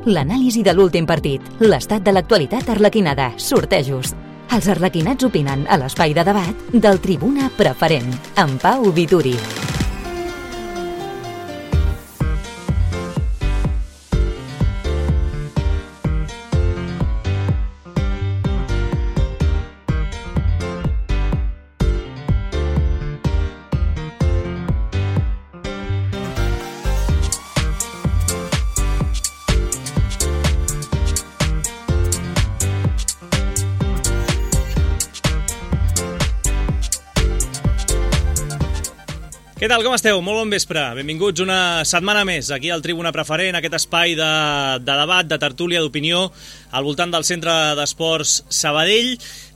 l'anàlisi de l'últim partit, l'estat de l'actualitat arlequinada, sortejos. Els arlequinats opinen a l'espai de debat del Tribuna Preferent, amb Pau Vituri. Què tal, com esteu? Molt bon vespre. Benvinguts una setmana més aquí al Tribuna Preferent, aquest espai de debat, de tertúlia, d'opinió al voltant del Centre d'Esports Sabadell.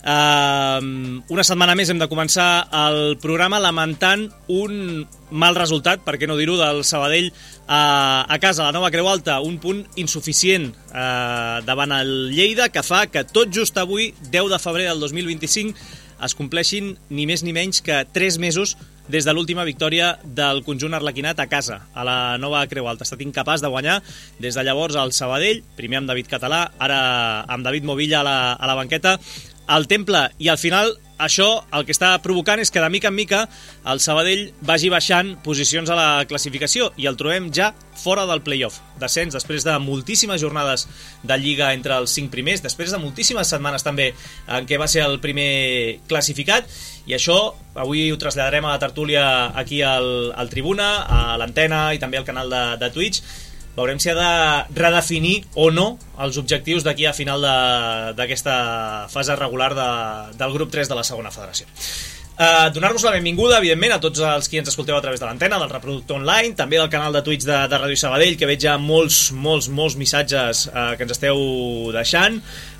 Una setmana més hem de començar el programa lamentant un mal resultat, per què no dir-ho, del Sabadell a casa, a la Nova Creu Alta, un punt insuficient davant el Lleida, que fa que tot just avui, 10 de febrer del 2025, es compleixin ni més ni menys que 3 mesos des de l'última victòria del conjunt arlequinat a casa, a la Nova Creu Alta. Ha estat incapaç de guanyar des de llavors al Sabadell, primer amb David Català, ara amb David Movilla a la banqueta, al Temple, i al final això el que està provocant és que de mica en mica el Sabadell vagi baixant posicions a la classificació i el trobem ja fora del play-off. Descens després de moltíssimes jornades de Lliga entre els 5 primers, després de moltíssimes setmanes també en què va ser el primer classificat, i això avui ho traslladarem a la tertúlia aquí al Tribuna, a l'antena i també al canal de Twitch. Veurem si ha de redefinir o no els objectius d'aquí a final d'aquesta fase regular del grup 3 de la segona federació. Donar-vos la benvinguda, evidentment, a tots els qui ens escolteu a través de l'antena, del reproductor online, també del canal de Twitch de Ràdio Sabadell, que veig ja molts missatges que ens esteu deixant.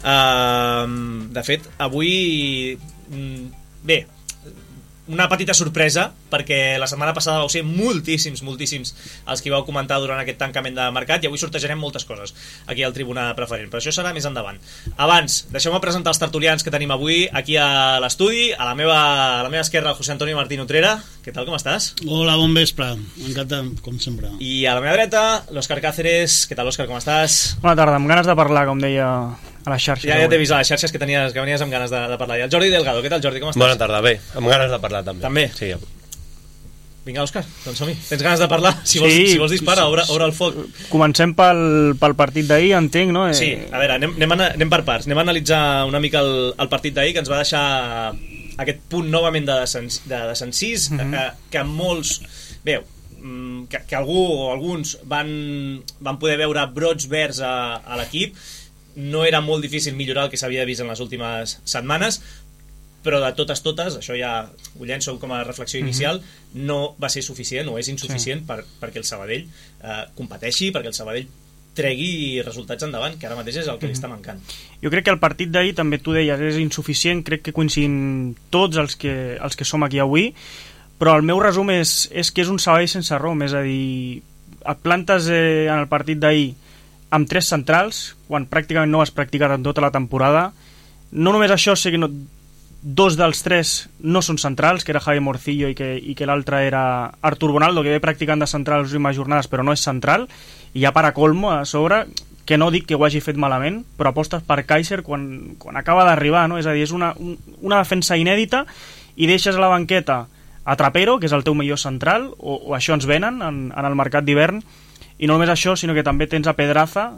De fet, avui... Bé, una petita sorpresa, perquè la setmana passada vau ser moltíssims els que vau comentar durant aquest tancament de mercat, i avui sortejarem moltes coses aquí al Tribuna Preferent, però això serà més endavant. Abans, deixeu-me presentar els tertulians que tenim avui aquí a l'estudi. A la meva esquerra, el José Antonio Martín Utrera. Què tal, com estàs? Hola, bon vespre, m'encanta, com sempre. I a la meva dreta, l'Òscar Cáceres. Què tal, Òscar, com estàs? Bona tarda, amb ganes de parlar, com deia a les xarxes. Ja t'he vist a les xarxes que venies amb ganes de parlar. I el Jordi Delgado, què tal, Jordi, com estàs? Bona tarda, bé, amb ganes de parlar també. També? Sí. Vinga, Òscar, doncs som-hi. Tens ganes de parlar? Si vols dispara, obre el foc. Comencem pel partit d'ahir, entenc, no? Sí, a veure, anem per parts. Anem a analitzar una mica el partit d'ahir, que ens va deixar aquest punt novament de desencís, que molts... Bé, que algú o alguns van poder veure brots verds a l'equip. No era molt difícil millorar el que s'havia vist en les últimes setmanes, però de totes, això ja ho llenço com a reflexió inicial, no va ser suficient, o és insuficient perquè el Sabadell competeixi, perquè el Sabadell tregui resultats endavant, que ara mateix és el que li està mancant. Jo crec que el partit d'ahir, també tu deies, és insuficient, crec que coincidim tots els que som aquí avui, però el meu resum és que és un Sabadell sense rom, és a dir, et plantes en el partit d'ahir amb 3 centrals, quan pràcticament no has practicat en tota la temporada. No només això, sé que 2 dels 3 no són centrals, que era Javi Morcillo i que l'altre era Artur Bonaldo, que ve practicant de central les últimes jornades, però no és central, i ja para colmo a sobre, que no dic que ho hagi fet malament, però apostes per Kaiser quan acaba d'arribar, no? És a dir, és una defensa inèdita, i deixes a la banqueta a Trapero, que és el teu millor central, o això ens venen en el mercat d'hivern. I no només això, sinó que també tens a Pedraza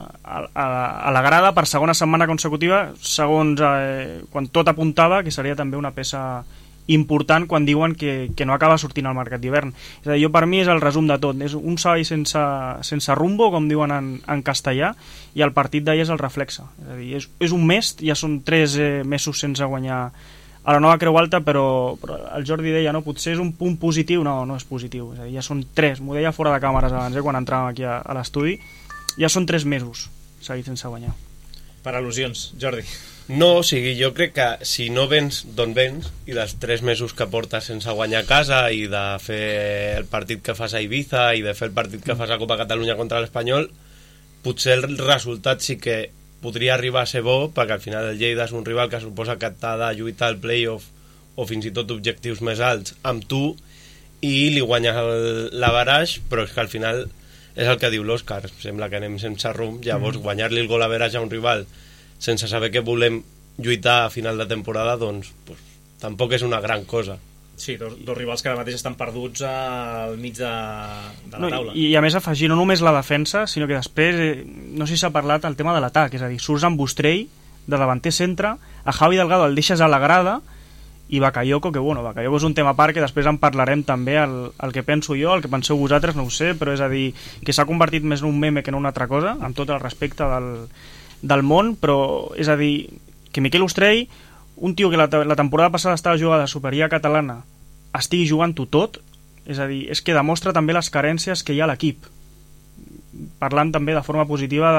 a la grada per segona setmana consecutiva, segons quan tot apuntava que seria també una peça important quan diuen que no acaba sortint al mercat d'hivern. És a dir, per mi és el resum de tot, és un Sabadell sense rumbo, com diuen en castellà, i el partit d'ahir és el reflexe. És a dir, és un mes, ja són 3 mesos sense guanyar a la Nova Creu Alta, però el Jordi deia, no, potser és un punt positiu. No és positiu, és a dir, ja són 3, m'ho deia fora de càmeres abans, quan entràvem aquí a l'estudi, ja són 3 mesos seguits sense guanyar. Per al·lusions, Jordi. No, o sigui, jo crec que si no vens d'on vens, i dels 3 mesos que portes sense guanyar a casa, i de fer el partit que fas a Ibiza, i de fer el partit que fas a Copa Catalunya contra l'Espanyol, potser el resultat sí que podria arribar a ser bo, perquè al final el Lleida és un rival que suposa que t'ha de lluitar el play-off o fins i tot objectius més alts amb tu, i li guanyes l'averaix, però és que al final és el que diu l'Òscar, sembla que anem sense rumb, llavors guanyar-li el gol a verage a un rival sense saber que volem lluitar a final de temporada, doncs tampoc és una gran cosa. Sí, dos rivals que ara mateix estan perduts al mig de la taula. I a més afegir no només la defensa, sinó que després, no sé si s'ha parlat el tema de l'atac, és a dir, surts amb Bustrell de davanter centre, a Javi Delgado el deixes a la grada, i Bakayoko, que bueno, Bakayoko és un tema a part que després en parlarem també, el que penso jo, el que penseu vosaltres, no ho sé, però és a dir, que s'ha convertit més en un meme que en una altra cosa, amb tot el respecte del món, però és a dir, que Miquel Ostrell, un tio que la temporada passada estava jugant a la Superliga catalana, estigui jugant-ho tot, és a dir, és que demostra també les carències que hi ha a l'equip, parlant també de forma positiva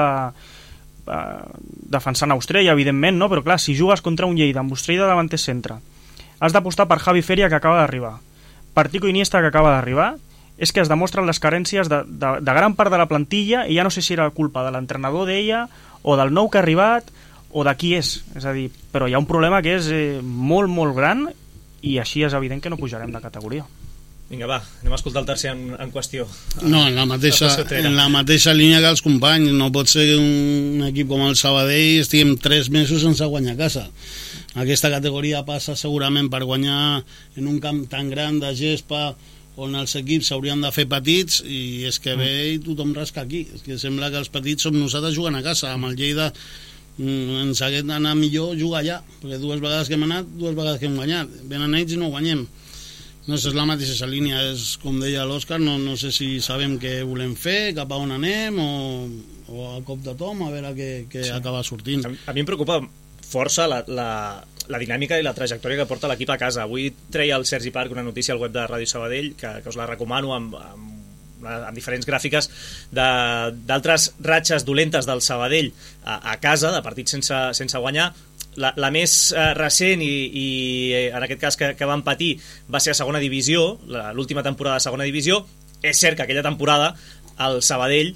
defensant Ostrell, evidentment, no? Però clar, si jugues contra un Lleida amb Ostrell de davanter centre, has d'apostar per Javi Feria, que acaba d'arribar, per Tico Iniesta, que acaba d'arribar, és que es demostren les carències de gran part de la plantilla, i ja no sé si era culpa de l'entrenador d'ella, o del nou que ha arribat, o de qui és a dir, però hi ha un problema que és molt, molt gran, i així és evident que no pujarem de categoria. Vinga, va, anem a escoltar el tercer en qüestió. No, en la mateixa línia que els companys. No pot ser que un equip com el Sabadell estiguem 3 mesos sense guanyar a casa. Aquesta categoria passa segurament per guanyar en un camp tan gran de gespa on els equips s'haurien de fer petits, i és que ve i tothom rasca aquí. És que sembla que els petits som nosaltres jugant a casa. Amb el Lleida ens hagués d'anar millor jugar allà, perquè 2 vegades que hem anat, 2 vegades que hem guanyat. Venen ells i no guanyem. No sé, és la mateixa línia, és com deia l'Òscar, no sé si sabem què volem fer, cap a on anem, o a cop de tom, a veure què acaba sortint. A mi em preocupa força la dinàmica i la trajectòria que porta l'equip a casa. Avui treia el Sergi Parc una notícia al web de Ràdio Sabadell, que us la recomano, amb diferents gràfiques d'altres ratxes dolentes del Sabadell a casa, de partits sense guanyar. La més recent i en aquest cas que van patir va ser a segona divisió, l'última temporada de segona divisió. És cert que aquella temporada el Sabadell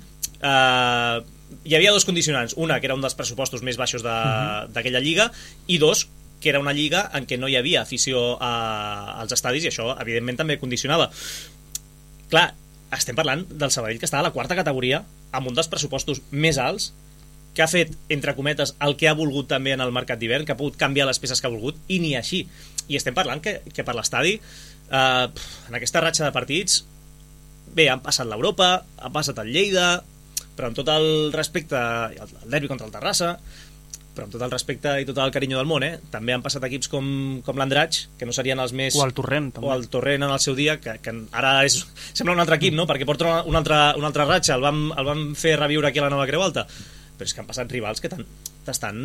hi havia 2 condicionants, una que era un dels pressupostos més baixos d'aquella lliga, i 2 que era una lliga en què no hi havia afició als estadis, i això evidentment també condicionava. Clar, estem parlant del Sabadell que està a la 4ª categoria, amb un dels pressupostos més alts, que ha fet, entre cometes, el que ha volgut també en el mercat d'hivern, que ha pogut canviar les peces que ha volgut, i ni així. I estem parlant que per l'estadi, en aquesta ratxa de partits, bé, han passat l'Europa, ha passat el Lleida, però amb tot el respecte, el derbi contra el Terrassa, però amb tot el respecte i tot el carinyo del món, també han passat equips com l'Andratx, que no serien els més... O el Torrent, també. O el Torrent en el seu dia, que ara sembla un altre equip, no? Perquè porta una altra ratxa, el vam fer reviure aquí a la Nova Creu Alta, però és que han passat rivals que t'estan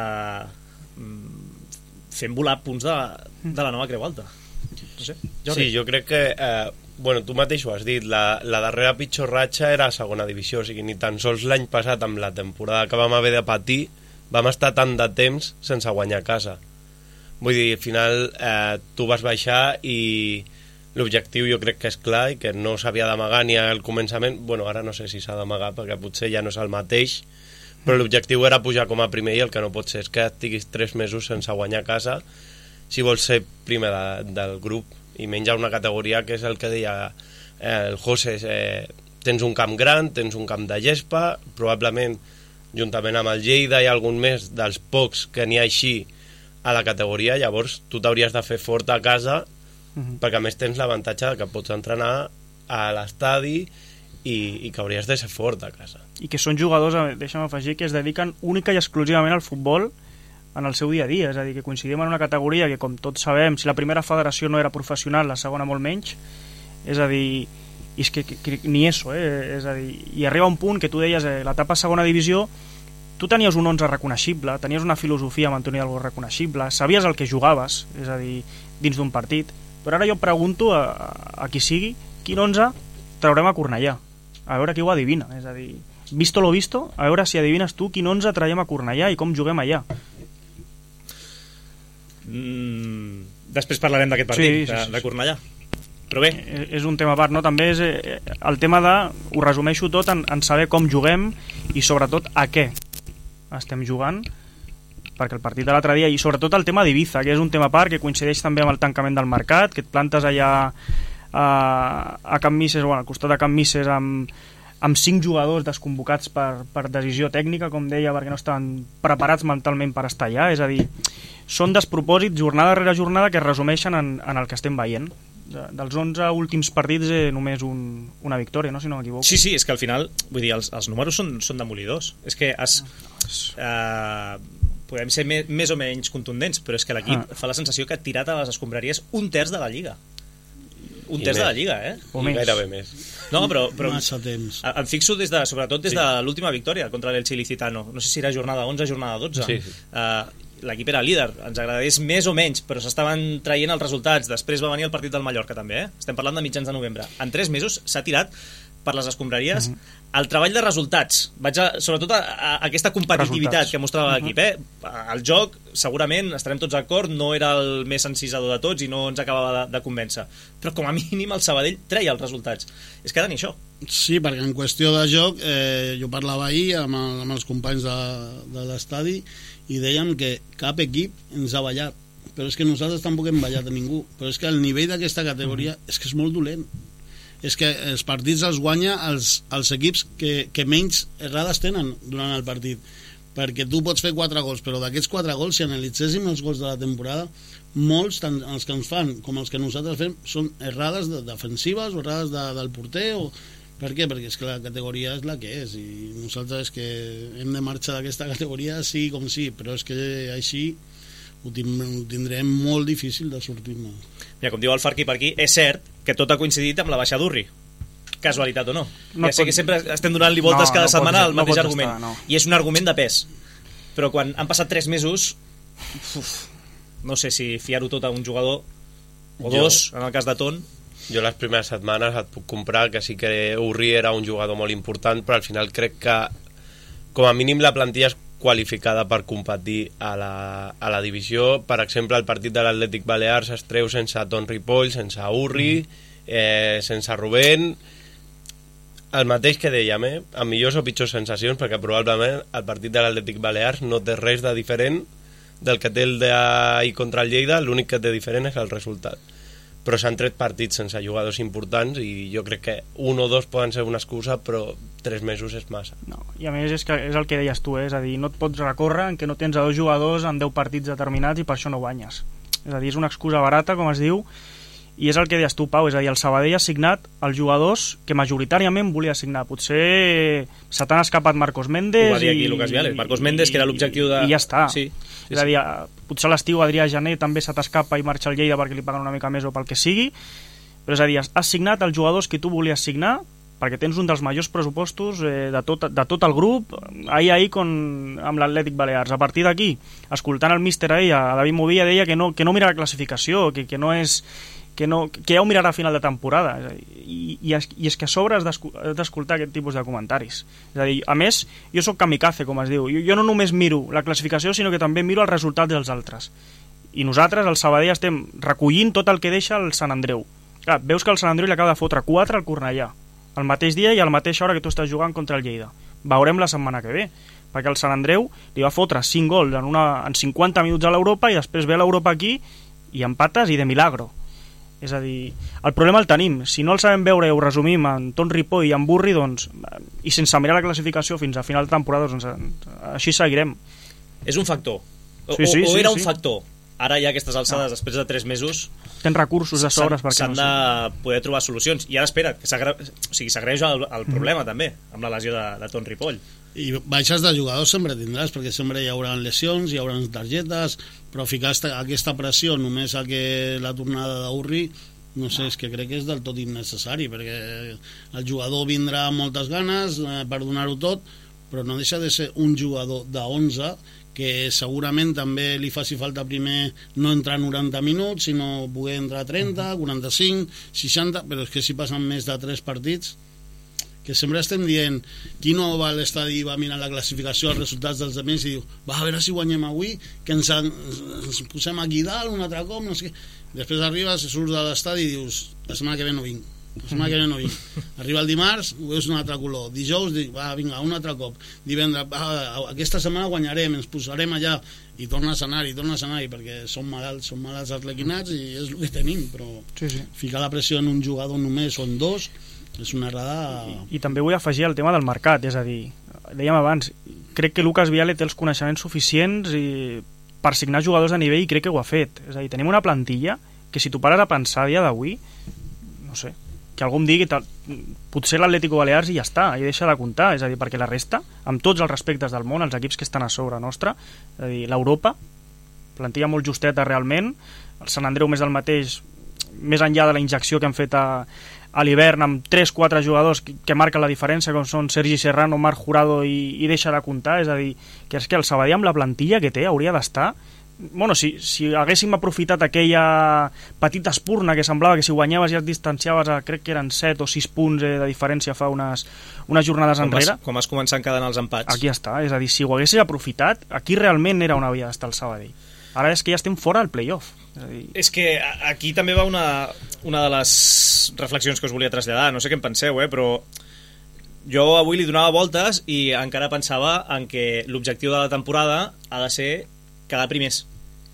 fent volar punts de la Nova Creu Alta. No sé, Jordi. Sí, jo crec que tu mateix ho has dit, la darrera pitjor ratxa era a segona divisió, o sigui, ni tan sols l'any passat, amb la temporada que vam haver de patir, vam estar tant de temps sense guanyar a casa. Vull dir, al final tu vas baixar i l'objectiu jo crec que és clar i que no s'havia d'amagar ni al començament. Ara no sé si s'ha d'amagar perquè potser ja no és el mateix, però l'objectiu era pujar com a primer, i el que no pot ser és que estiguis 3 mesos sense guanyar a casa si vols ser primer del grup, i menys a una categoria que és el que deia el José, tens un camp gran, tens un camp de gespa, probablement juntament amb el Lleida i algun més dels pocs que n'hi ha així a la categoria. Llavors tu t'hauries de fer fort a casa, perquè a més tens l'avantatge que pots entrenar a l'estadi i que hauries de ser fort a casa. I que són jugadors, deixa'm afegir, que es dediquen única i exclusivament al futbol en el seu dia a dia, és a dir, que coincidim en una categoria que, com tots sabem, si la primera federació no era professional, la segona molt menys, és a dir, i és que ni eso, és a dir, i arriba un punt que tu deies, l'etapa segona divisió, tu tenies un 11 reconeixible, tenies una filosofia amb Antoni Albo reconeixible, sabies el que jugaves, és a dir, dins d'un partit, però ara jo pregunto a qui sigui, quin 11 traurem a Cornellà, a veure qui ho adivina, és a dir, visto lo visto, a veure si adivines tu quin 11 traiem a Cornellà i com juguem allà. Després parlarem d'aquest partit, sí. De Cornellà. Però bé, és un tema a part, no? També és el tema ho resumeixo tot en saber com juguem i sobretot a què estem jugant, perquè el partit de l'altre dia, i sobretot el tema d'Ibiza, que és un tema a part, que coincideix també amb el tancament del mercat, que et plantes allà a Can Misses, al costat de Can Misses, amb amb 5 jugadors desconvocats per decisió tècnica, com deia, perquè no estaven preparats mentalment per estar allà. És a dir, són despropòsits jornada rere jornada que es resumeixen en el que estem veient. Dels 11 últims partits només una victòria, no? Si no m'equivoco. Sí, és que al final, vull dir, els números són demolidors. És que podem ser més o menys contundents, però és que l'equip fa la sensació que ha tirat a les escombraries 1/3 de la Lliga. Un terç de la Lliga, O més. Gairebé més. No, però massa temps. Em fixo sobretot des de l'última victòria contra l'Elche Ilicitano. No sé si era jornada 11 o jornada 12. Sí. L'equip era líder, ens agradés més o menys, però s'estaven traient els resultats. Després va venir el partit del Mallorca també, Estem parlant de mitjans de novembre. En 3 mesos s'ha tirat per les escombraries el treball de resultats. Sobretot a aquesta competitivitat que mostrava l'equip. El joc, segurament, estarem tots d'acord, no era el més encisador de tots i no ens acabava de convèncer. Però com a mínim el Sabadell treia els resultats. És que ara ni això. Sí, perquè en qüestió de joc, jo parlava ahir amb els companys de l'estadi i dèiem que cap equip ens ha ballat. Però és que nosaltres tampoc hem ballat a ningú. Però és que el nivell d'aquesta categoria és que és molt dolent. És que els partits els guanya els equips que menys errades tenen durant el partit, perquè tu pots fer 4 gols, però d'aquests 4 gols, si analitzéssim els gols de la temporada, molts, tant els que ens fan com els que nosaltres fem, són errades defensives o errades del porter. Per què? Perquè és que la categoria és la que és i nosaltres és que hem de marxar d'aquesta categoria sí com sí, però és que així ho tindrem molt difícil de sortir-ne. Mira, com diu el Farqui per aquí, és cert que tot ha coincidit amb la baixa d'Urri. Casualitat o no? Ja sé que sempre estem donant-li voltes cada setmana al mateix argument. I és un argument de pes. Però quan han passat 3 mesos, no sé si fiar-ho tot a un jugador o dos, en el cas de Ton. Jo les primeres setmanes et puc comprar que sí que Urri era un jugador molt important, però al final crec que com a mínim la plantilla és qualificada per competir a la divisió. Per exemple, el partit de l'Atlètic Balears es treu sense Ton Ripoll, sense Urri, sense Rubén. El mateix que dèiem, amb millors o pitjors sensacions, perquè probablement el partit de l'Atlètic Balears no té res de diferent del que té el d'ahir contra el Lleida, l'únic que té diferent és el resultat. Però s'han tret partits sense jugadors importants i jo crec que 1 o 2 poden ser una excusa, però 3 mesos és massa. No. I a més és el que deies tu, és a dir, no et pots recórrer en que no tens a 2 jugadors en 10 partits determinats i per això no guanyes. És a dir, és una excusa barata, com es diu, i és el que deies tu, Pau, és a dir, el Sabadell ha signat els jugadors que majoritàriament volia signar. Potser se t'han escapat Marcos Méndez. Ho va dir aquí Lucas Viales, Marcos Méndez, que era l'objectiu de... I ja està. Sí. És a dir, potser a l'estiu Adrià Jané també se t'escapa i marxa al Lleida perquè li paguen una mica més o pel que sigui, però és a dir, has signat els jugadors que tu volies signar perquè tens un dels majors pressupostos de tot el grup, ahir amb l'Atlètic Balears. A partir d'aquí, escoltant el míster ahir, a David Movilla deia que no mira la classificació, que no és... que ja ho mirarà a final de temporada, i és que a sobre has d'escoltar aquest tipus de comentaris. És a dir, a més, jo sóc kamikaze, com es diu, jo no només miro la classificació, sinó que també miro els resultats dels altres, i nosaltres al Sabadell estem recollint tot el que deixa el Sant Andreu. Clar, veus que el Sant Andreu li acaba de fotre 4 al Cornellà el mateix dia i a la mateixa hora que tu estàs jugant contra el Lleida. Veurem la setmana que ve, perquè el Sant Andreu li va fotre 5 gols en 50 minuts a l'Europa i després ve a l'Europa aquí i empates i de milagro. És a dir, el problema el tenim. Si no el sabem veure i ho resumim en Ton Ripoll i en Burri, doncs, i sense mirar la classificació fins a final de temporada, doncs, així seguirem. És un factor. O era un factor. Ara ja aquestes alçades, després de 3 mesos... Tens recursos de sobres perquè s'han de poder trobar solucions. I ara espera't, que s'agreuja el problema també, amb la lesió de Ton Ripoll. I baixes de jugadors sempre tindràs, perquè sempre hi haurà lesions, hi haurà targetes, però ficar aquesta pressió només a que la tornada d'Urri, no sé, és que crec que és del tot innecessari, perquè el jugador vindrà amb moltes ganes per donar-ho tot, però no deixa de ser un jugador de 11 que segurament també li faci falta primer no entrar 90 minuts, sinó poder entrar 30, 45, 60, però és que si passen més de 3 partits, que sempre estem dient qui no va a l'estadi i va mirar la classificació, els resultats dels altres i diu, va, a veure si guanyem avui, que ens posem aquí dalt un altre cop, no sé què. Després arribes, surts de l'estadi i dius, la setmana que ve no vinc. Arriba el dimarts, ho veus un altre color. Dijous, va, vinga, un altre cop. Divendres, aquesta setmana guanyarem, ens posarem allà, i tornes a anar-hi, perquè són malalts arlequinats i és el que tenim, però ficar la pressió en un jugador només o en 2 És una errada... I també vull afegir el tema del mercat, és a dir, dèiem abans, crec que Lucas Viale té els coneixements suficients per signar jugadors de nivell i crec que ho ha fet. És a dir, tenim una plantilla que si tu pares a pensar a dia d'avui, no sé, que algú em digui potser l'Atlético Balears i ja està, i deixa de comptar, és a dir, perquè la resta, amb tots els respectes del món, els equips que estan a sobre nostra, és a dir, l'Europa, plantilla molt justeta realment, el Sant Andreu més del mateix, més enllà de la injecció que han fet a l'hivern amb 3-4 jugadors que marquen la diferència, com són Sergi Serrano, Marc Jurado i deixa de comptar, és a dir, que és que el Sabadell amb la plantilla que té hauria d'estar... Bueno, si haguéssim aprofitat aquella petita espurna que semblava que si guanyaves ja et distanciaves a, crec que eren 7 o 6 punts de diferència fa unes jornades enrere. Com has començat a encadenar els empats. Aquí està, és a dir, si ho haguessis aprofitat, aquí realment era on havia d'estar el Sabadell. Ara és que ja estem fora del play-off. És que aquí també va una de les reflexions que us volia traslladar, no sé què en penseu, però jo avui li donava voltes i encara pensava en que l'objectiu de la temporada ha de ser quedar primers.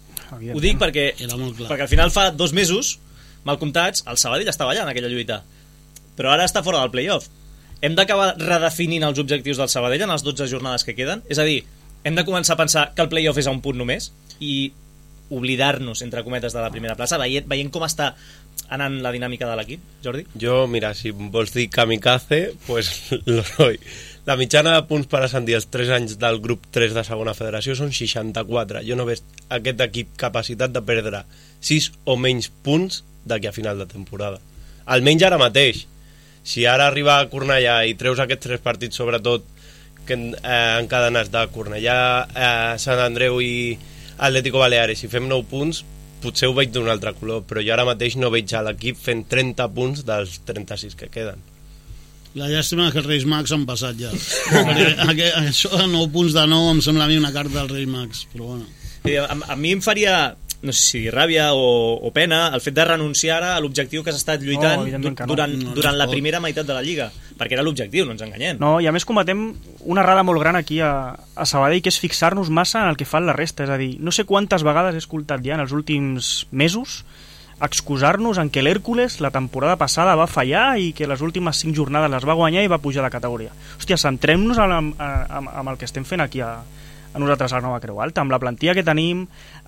Ho dic perquè al final fa 2 mesos, mal comptats, el Sabadell estava allà en aquella lluita, però ara està fora del play-off. Hem d'acabar redefinint els objectius del Sabadell en les 12 jornades que queden, és a dir, hem de començar a pensar que el play-off és a un punt només i oblidar-nos, entre cometes, de la primera plaça, veient com està anant la dinàmica de l'equip. Jordi? Jo, mira, si vols dir kamikaze, pues lo soy. La mitjana de punts per ascendir els 3 anys del grup 3 de segona federació són 64. Jo no veig aquest equip capacitat de perdre 6 o menys punts d'aquí a final de temporada. Almenys ara mateix. Si ara arriba a Cornellà i treus aquests 3 partits, sobretot que encadenats de Cornellà, Sant Andreu i Atlético Baleares, si fem 9 punts, potser ho veig d'un altre color, però jo ara mateix no veig a l'equip fent 30 punts dels 36 que queden. La llàstima és que els Reis Mags han passat ja. Perquè això de 9 punts de 9 em sembla a mi una carta dels Reis Mags, però bueno. A mi em faria, no sé si ràbia o pena, el fet de renunciar a l'objectiu que s'ha estat lluitant durant la primera meitat de la Lliga, perquè era l'objectiu, no ens enganyem. No, i a més cometem una errada molt gran aquí a Sabadell, que és fixar-nos massa en el que fa la resta, és a dir, no sé quantes vegades he escoltat ja en els últims mesos excusar-nos en que l'Hèrcules la temporada passada va fallar i que les últimes 5 jornades les va guanyar i va pujar de categoria. Hòstia, centrem-nos amb el que estem fent aquí a nosaltres a la Nova Creu Alta, amb la plantilla que tenim,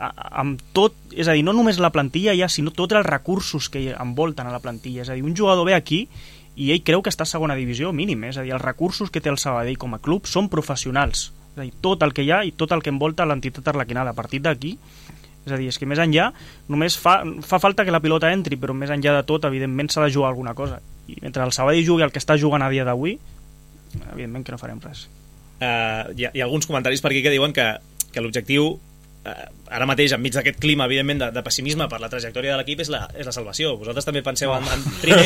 amb tot, és a dir, no només la plantilla ja, sinó tots els recursos que envolten a la plantilla. És a dir, un jugador ve aquí i ell creu que està a segona divisió mínim, és a dir, els recursos que té el Sabadell com a club són professionals. És a dir, tot el que hi ha i tot el que envolta l'entitat arlequinada. A partir d'aquí, és a dir, és que més enllà només fa falta que la pilota entri, però més enllà de tot, evidentment s'ha de jugar alguna cosa, i mentre el Sabadell jugui el que està jugant a dia d'avui, evidentment que no farem res. Hi ha alguns comentaris per aquí que diuen que l'objectiu ara mateix, enmig d'aquest clima evidentment de pessimisme per la trajectòria de l'equip, és la salvació. Vosaltres també penseu en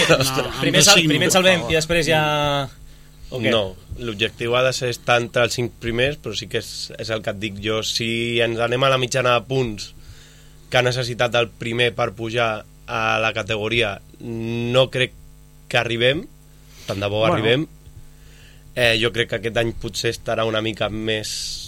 primer salvem i després ja... Okay. No, l'objectiu ha de ser estar entre els 5 primers, però sí que és el que et dic jo. Si ens anem a la mitjana de punts que ha necessitat el primer per pujar a la categoria, no crec que arribem, tant de bo arribem. Jo crec que aquest any potser estarà una mica més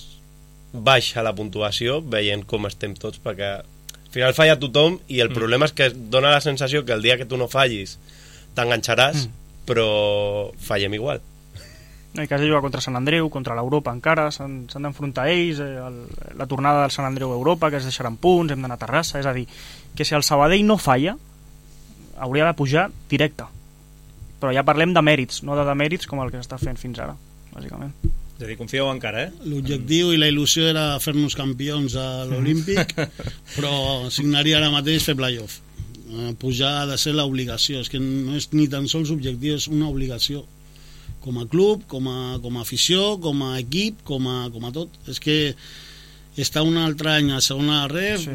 baixa la puntuació, veient com estem tots, perquè al final falla tothom i el problema és que dona la sensació que el dia que tu no fallis t'enganxaràs, però fallem igual. No, i que has de jugar contra Sant Andreu, contra l'Europa encara, s'han d'enfrontar ells, la tornada del Sant Andreu a Europa, que es deixaran punts, hem d'anar a Terrassa, és a dir, que si el Sabadell no falla, hauria de pujar directe. Però ja parlem de mèrits, no de demèrits com el que s'està fent fins ara, bàsicament. És a dir, confieu encara, L'objectiu i la il·lusió era fer-nos campions a l'Olímpic, però signaria ara mateix fer playoff. Pujar ha de ser l'obligació, és que no és ni tan sols objectiu, és una obligació. Com a club, com a afició, com a equip, com a tot. És que estar un altre any a segona ref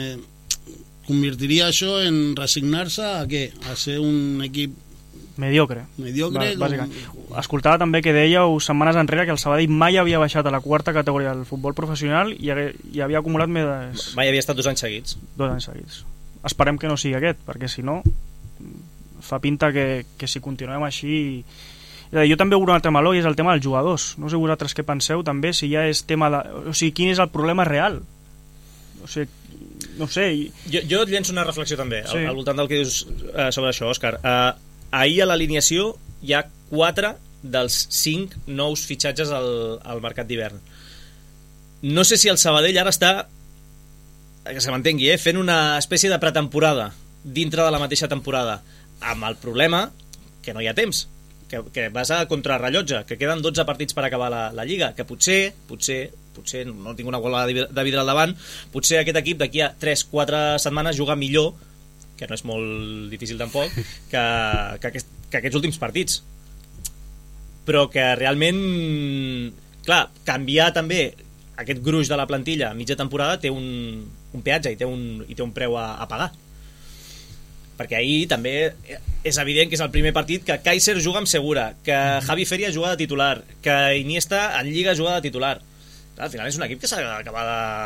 convertiria això en resignar-se a què? A ser un equip mediocre. Bàsicament. Escoltava també que dèieu setmanes enrere que el Sabadell mai havia baixat a la 4ª categoria del futbol professional i havia acumulat més... Mai havia estat 2 anys seguits. 2 anys seguits. Esperem que no sigui aquest, perquè si no fa pinta que si continuem així... Jo també veuré un altre meló i és el tema dels jugadors. No sé vosaltres què penseu també, si ja és tema de... O sigui, quin és el problema real? O sigui, no sé... Jo et llenço una reflexió també al voltant del que dius sobre això, Òscar. ahir a l'alineació hi ha 4 dels 5 nous fitxatges al mercat d'hivern. No sé si el Sabadell ara està, que se m'entengui, fent una espècie de pretemporada dintre de la mateixa temporada, amb el problema que no hi ha temps, que vas a contrarrellotge, que queden 12 partits per acabar la Lliga, que potser, no tinc una bola de vidre al davant, potser aquest equip d'aquí a 3-4 setmanes juga millor, que no és molt difícil tampoc, que aquests últims partits. Però que realment, clar, canviar també aquest gruix de la plantilla a mitja temporada té un peatge i té un preu a pagar. Perquè ahir també és evident que és el primer partit que Kaiser juga amb Segura, que Javi Feria juga de titular, que Iniesta en Lliga juga de titular. Clar, al final és un equip que s'ha d'acabar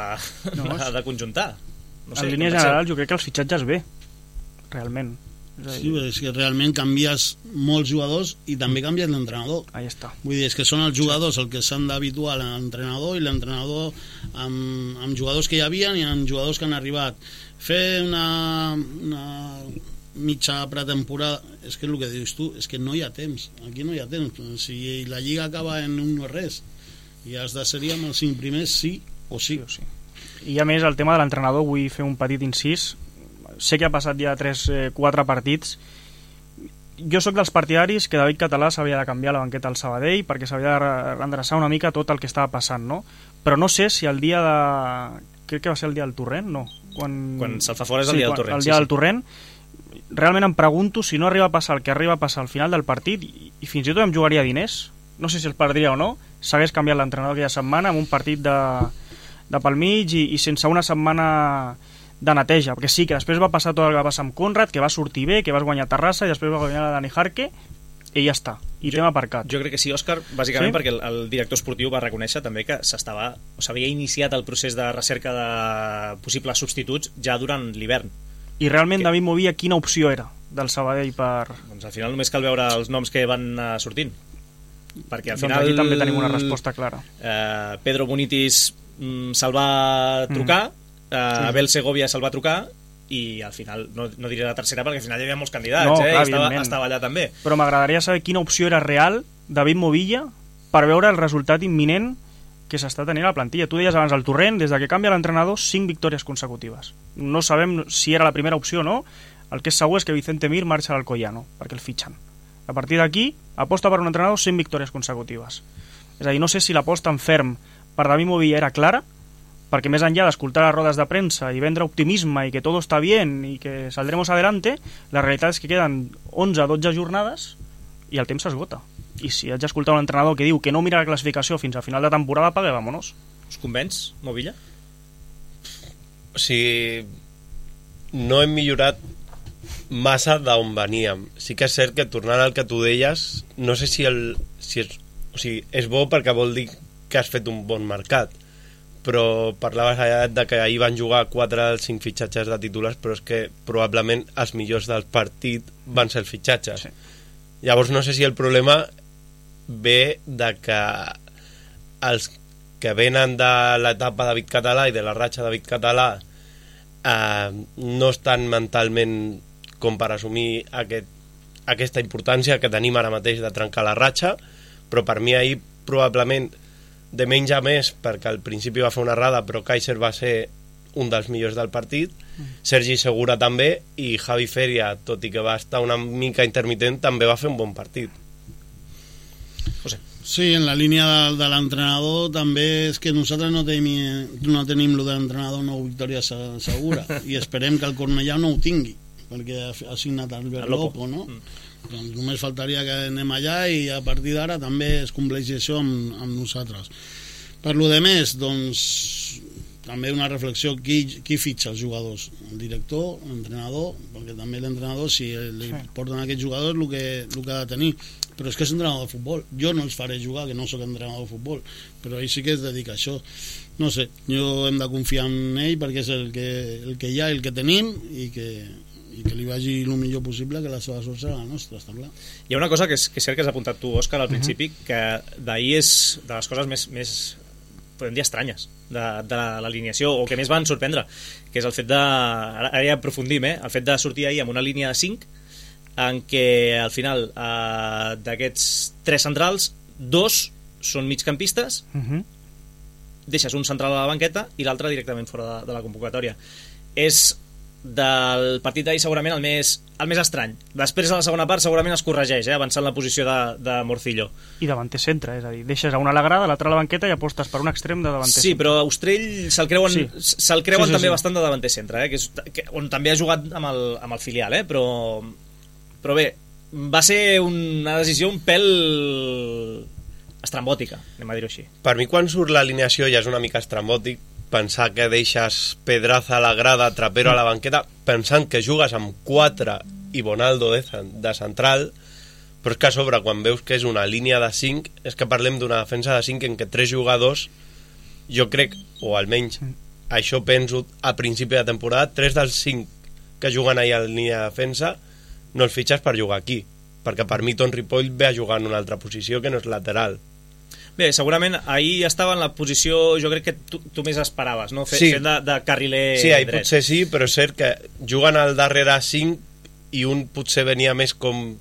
de conjuntar. No sé, en línia general jo crec que els fitxatges bé, realment. Sí, és que realment canvies molts jugadors i també canvies l'entrenador. Ahí està. Vull dir, és que són els jugadors el que s'han d'habituar a l'entrenador, i l'entrenador amb jugadors que hi havia i amb jugadors que han arribat. Fer una mitja pretemporada, és que el que dius tu, és que no hi ha temps, aquí no hi ha temps. Si la Lliga acaba en un no res i has de ser amb els 5 primers, sí o sí. I a més el tema de l'entrenador, vull fer un petit incís. Sé que ha passat ja 3-4 partits. Jo sóc dels partidaris que David Català s'havia de canviar la banqueta al Sabadell perquè s'havia de redreçar una mica tot el que estava passant, no? Però no sé si el dia de... crec que va ser el dia del Torrent, no? Quan se'l fa fora és el dia del Torrent. El dia del Torrent. Realment em pregunto si no arriba a passar el que arriba a passar al final del partit i fins i tot em jugaria diners, no sé si els perdria o no, s'hagués canviat l'entrenador aquella setmana amb un partit de pel mig i sense una setmana de neteja, perquè sí, que després va passar tot el que va passar amb Conrad, que va sortir bé, que vas guanyar Terrassa i després va guanyar la Dani Jarque i ja està, i tema aparcat. Jo crec que sí, Òscar, bàsicament sí? Perquè el director esportiu va reconèixer també que s'havia iniciat el procés de recerca de possibles substituts ja durant l'hivern. I realment David Movilla quina opció era del Sabadell per... Doncs al final només cal veure els noms que van sortint, perquè al final... Doncs aquí també tenim una resposta clara. Pedro Bonitis se'l va trucar, Abel Segovia se'l va trucar i al final, no diré la tercera perquè al final hi havia molts candidats, clar, estava allà també. Però m'agradaria saber quina opció era real David Movilla per veure el resultat imminent que s'està tenint a la plantilla. Tu deies abans el Torrent, des de que canvia l'entrenador 5 victòries consecutives. No sabem si era la primera opció o no. El que és segur és que Vicente Mir marxa al Alcoyano perquè el fitxen. A partir d'aquí aposta per un entrenador 100 victòries consecutives. És a dir, no sé si l'aposta en ferm per David Movilla era clara, perquè més enllà d'escoltar les rodes de premsa i vendre optimisme i que todo está bien i que saldremos adelante, la realitat és que queden 11-12 jornades i el temps s'esgota. I si haig d'escoltar un entrenador que diu que no mira la classificació fins a final de temporada, apaga i vámonos. Us convenç, Movilla? O sigui, no hem millorat massa d'on veníem. Sí que és cert que, tornant al que tu deies, no sé si és bo perquè vol dir que has fet un bon mercat, però parlaves de que ahir van jugar 4 o 5 fitxatges de titulars, però és que probablement els millors del partit van ser els fitxatges. Sí. Llavors no sé si el problema ve de que els que venen de l'etapa David Català i de la ratxa David Català no estan mentalment com per assumir aquesta importància que tenim ara mateix de trencar la ratxa, però per mi ahir probablement de menys a més, perquè al principi va fer una errada, però Kaiser va ser un dels millors del partit, Sergi Segura també, i Javi Feria, tot i que va estar una mica intermitent, també va fer un bon partit. Sí, en la línia de l'entrenador també és que nosaltres no tenim lo de l'entrenador 9 victòries segura i esperem que el Cornellà no ho tingui perquè ha signat Albert Lopo, no? Doncs només faltaria que anem allà i a partir d'ara també es compleixi això amb nosaltres. Per lo de més, doncs també una reflexió, qui fitxa els jugadors? El director, l'entrenador, perquè també l'entrenador, si li porten aquests jugadors el que ha de tenir, però és que és entrenador de futbol. Jo no els faré jugar, que no sóc entrenador de futbol, però ell sí que es dedica a això. No sé, jo hem de confiar en ell perquè és el que hi ha, el que tenim, i que li vagi el millor possible, que la seva sort serà la nostra, està clar. Hi ha una cosa que és cert que has apuntat tu, Òscar, al principi, que d'ahir és de les coses més podem dir estranyes de l'alineació, o que més van sorprendre, que és el fet de, ara ja aprofundim, el fet de sortir ahir amb una línia de 5 en què al final d'aquests 3 centrals 2 són migcampistes, deixes un central a la banqueta i l'altre directament fora de la convocatòria. És del partit d'ahir segurament el més estrany. Després a la segona part segurament es corregeix, avançant la posició de Morcillo. I davanter centre, és a dir, deixes a una a la grada, l'altra a la banqueta i apostes per un extrem de davanter centre. Sí, però Austrell se'l creuen també bastant de davanter centre, on també ha jugat amb el filial, però bé, va ser una decisió un pèl estrambòtica, anem a dir-ho així. Per mi quan surt l'alineació ja és una mica estrambòtic pensar que deixes Pedraza a la grada, Trapero a la banqueta, pensant que jugues amb 4 i Bonaldo de central, però és que a sobre quan veus que és una línia de 5 és que parlem d'una defensa de 5 en què 3 jugadors, jo crec, o almenys això penso a principi de temporada, 3 dels 5 que juguen ahir a la línia de defensa no els fitxes per jugar aquí, perquè per mi Ton Ripoll ve a jugar en una altra posició que no és lateral. Bé, segurament ahir estava en la posició, jo crec que tu més esperaves, no? Fent de carriler sí, ahir dret. Potser sí, però és cert que juguen al darrere 5 i un potser venia més com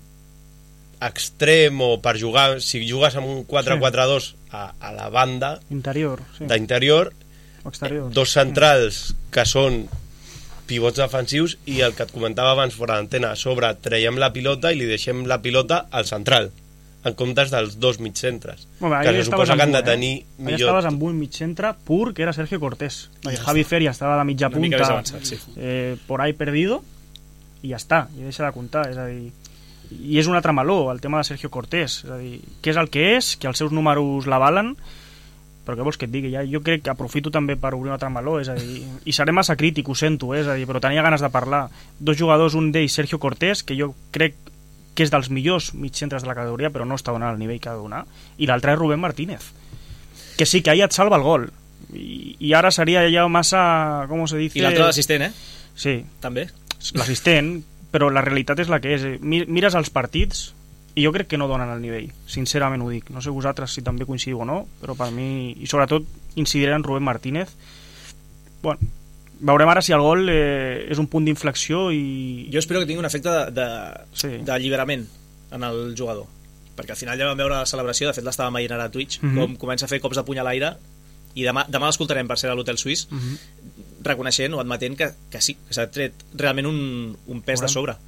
extrem o per jugar, si jugues amb un 4-4-2 a la banda interior, d'interior, exterior, 2 centrals que són pivots defensius i el que et comentava abans fora d'antena, a sobre traiem la pilota i li deixem la pilota al central en comptes dels 2 migcentres, que se suposa que han de tenir millor. Allà estaves amb un migcentre pur, que era Sergio Cortés. Javi Feria estava a la mitja punta, por ahí perdido, i ja està, i deixa de comptar. És a dir, i és un altre meló, el tema de Sergio Cortés. És a dir, què és el que és, que els seus números l'avalen, però què vols que et digui? Jo crec que aprofito també per obrir un altre meló, és a dir, i seré massa crític, ho sento, és a dir, però tenia ganes de parlar. 2 jugadors, un d'ells, Sergio Cortés, que jo crec que és dels millors migcentres de la categoria, però no està donant el nivell que ha de donar, i l'altre és Rubén Martínez, que sí, que ahir et salva el gol, i ara seria ja massa, com se dice... I l'altre l'assistent, Sí. També. L'assistent, però la realitat és la que és. Mires els partits i jo crec que no donen el nivell, sincerament ho dic. No sé vosaltres si també coincidiu o no, però per mi, i sobretot incidiré en Rubén Martínez. Bueno, veurem ara si el gol és un punt d'inflexió i... Jo espero que tingui un efecte d'alliberament en el jugador, perquè al final ja vam veure la celebració, de fet l'estàvem veient ara a Twitch, com comença a fer cops de puny a l'aire, i demà l'escoltarem per ser a l'Hotel Suís, reconeixent o admetent que sí, que s'ha tret realment un pes de sobre.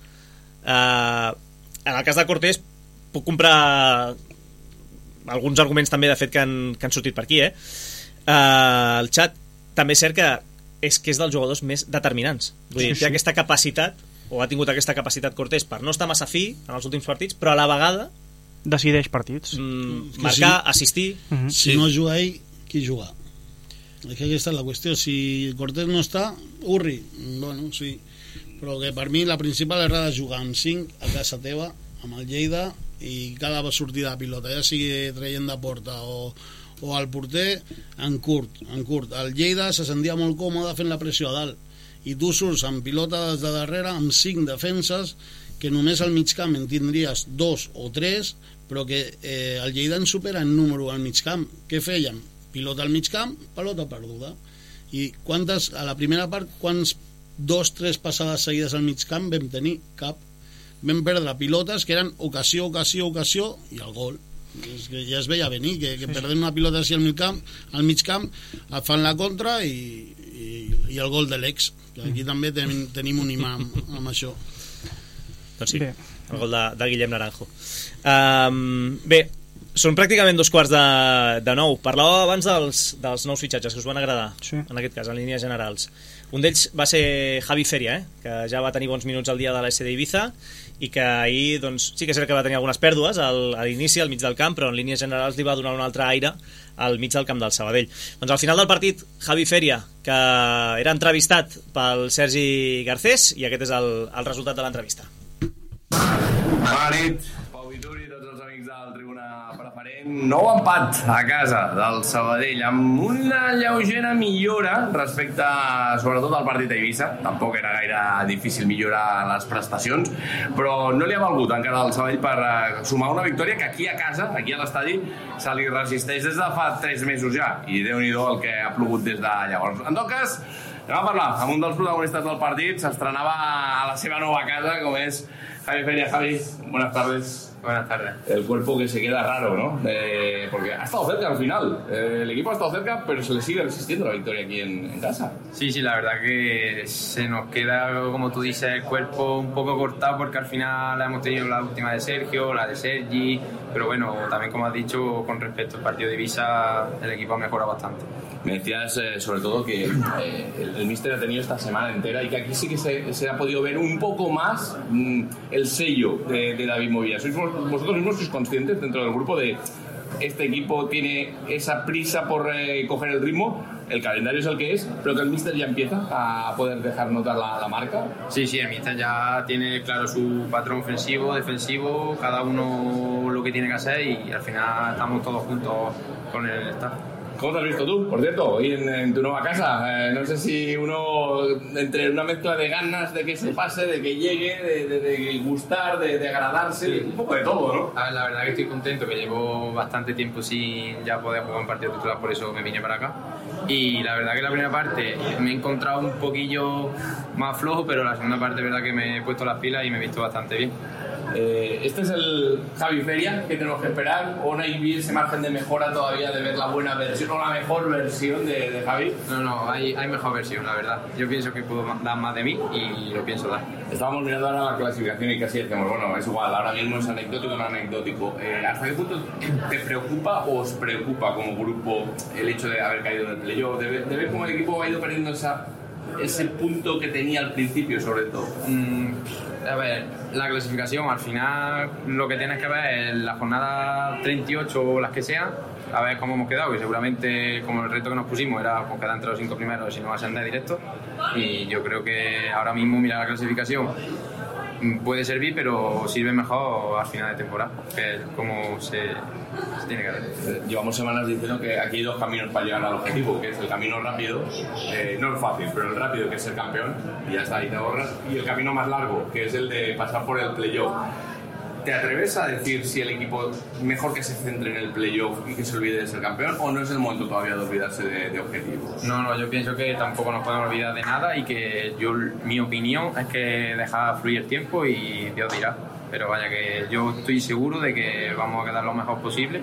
En el cas de Cortés puc comprar alguns arguments també de fet que han sortit per aquí, el xat. També és cert que és dels jugadors més determinants. Vull dir, té aquesta capacitat, o ha tingut aquesta capacitat Cortés per no estar massa fi en els últims partits, però a la vegada decideix partits, marcar, assistir. Si no juga ell, qui juga? És que aquesta és la qüestió. Si Cortés no està, Urri, bueno, sí, però que per mi la principal errada és jugar amb 5 a casa teva, amb el Lleida, i cada sortida de pilota, ja sigui traient de porta o al porter en curt. El Lleida se sentia molt còmode fent la pressió a dalt i tu surts amb pilota des de darrere amb 5 defenses que només al migcamp en tindries 2 o 3, però que el Lleida en supera en número al migcamp. Què fèiem? Pilota al migcamp, pelota perduda. I a la primera part quants 2-3 passades seguides al migcamp vam tenir? Cap. Vam perdre pilotes que eren ocasió i el gol. És que ja es veia venir que perdent una pilota així al migcamp et fan la contra i el gol de l'ex, que aquí també tenim un imam amb això. Doncs sí, el gol de Guillem Naranjo. Bé, són pràcticament 8:45. Parlàveu abans dels nous fitxatges que us van agradar, en aquest cas, en línies generals. Un d'ells va ser Javi Feria, que ja va tenir bons minuts al dia de l'SD Ibiza i que ahir, doncs, sí que és cert que va tenir algunes pèrdues a l'inici, al mig del camp, però en línies generals li va donar un altre aire al mig del camp del Sabadell. Doncs al final del partit, Javi Feria, que era entrevistat pel Sergi Garcés, i aquest és el resultat de l'entrevista. Bona nit, Pau Vituri, tots els amics del Tribuna Preferent. Nou empat a casa del Sabadell, amb una lleugera millora respecte, sobretot, al partit a Eivissa. Tampoc era gaire difícil millorar les prestacions, però no li ha valgut encara al Sabadell per sumar una victòria que aquí a casa, aquí a l'estadi, se li resisteix des de fa 3 mesos ja, i Déu-n'hi-do el que ha plogut des de llavors. En tot cas, anem a parlar amb un dels protagonistes del partit. S'estrenava a la seva nova casa, com és Javi Feria, Javi, buenas tardes. Buenas tardes. El cuerpo que se queda raro, ¿no? Porque ha estado cerca al final. El equipo ha estado cerca, pero se le sigue resistiendo la victoria aquí en casa. Sí, la verdad que se nos queda, como tú dices, el cuerpo un poco cortado porque al final hemos tenido la última de Sergio, la de Sergi, pero bueno, también como has dicho, con respecto al partido de Ibiza, el equipo ha mejorado bastante. Me decías sobre todo que el míster ha tenido esta semana entera y que aquí sí que se ha podido ver un poco más el sello de David Movilla. Vosotros mismos sois conscientes dentro del grupo de este equipo tiene esa prisa por coger el ritmo, el calendario es el que es, pero que el míster ya empieza a poder dejar notar la marca. Sí, el míster ya tiene claro su patrón ofensivo, defensivo, cada uno lo que tiene que hacer y al final estamos todos juntos con el staff. ¿Cómo te has visto tú, por cierto, hoy en tu nueva casa? No sé si uno, entre una mezcla de ganas de que se pase, de que llegue, de gustar, de agradarse, un poco de todo, ¿no? A ver, la verdad que estoy contento, que llevo bastante tiempo sin ya poder jugar un partido titular, por eso me vine para acá. Y la verdad que la primera parte me he encontrado un poquillo más flojo, pero la segunda parte, verdad que me he puesto las pilas y me he visto bastante bien. ¿Este es el Javi Feria que tenemos que esperar o no hay ese margen de mejora todavía de ver la buena versión o la mejor versión de Javi? No, hay mejor versión, la verdad. Yo pienso que puedo dar más de mí y lo pienso dar. Estábamos mirando ahora la clasificación y casi decimos, bueno, es igual, ahora mismo es anecdótico o no anecdótico. ¿Hasta qué punto te preocupa o os preocupa como grupo el hecho de haber caído en el playoff, de ver cómo el equipo ha ido perdiendo ese punto que tenía al principio, sobre todo? A ver, la clasificación, al final lo que tienes que ver es la jornada 38 o las que sean, a ver cómo hemos quedado, que seguramente como el reto que nos pusimos era pues, quedar entre los 5 primeros y no ascender directo, y yo creo que ahora mismo mirar la clasificación puede servir, pero sirve mejor al final de temporada, que es como se tiene que hacer. Llevamos semanas diciendo que aquí hay dos caminos para llegar al objetivo, que es el camino rápido, no es fácil, pero el rápido, que es ser campeón, y ya está, ahí te ahorras, y el camino más largo, que es el de pasar por el playoff. ¿Te atreves a decir si el equipo mejor que se centre en el playoff y que se olvide de ser campeón, o no es el momento todavía de olvidarse de objetivos? No, yo pienso que tampoco nos podemos olvidar de nada y que mi opinión es que dejar fluir el tiempo y Dios dirá. Pero vaya que yo estoy seguro de que vamos a quedar lo mejor posible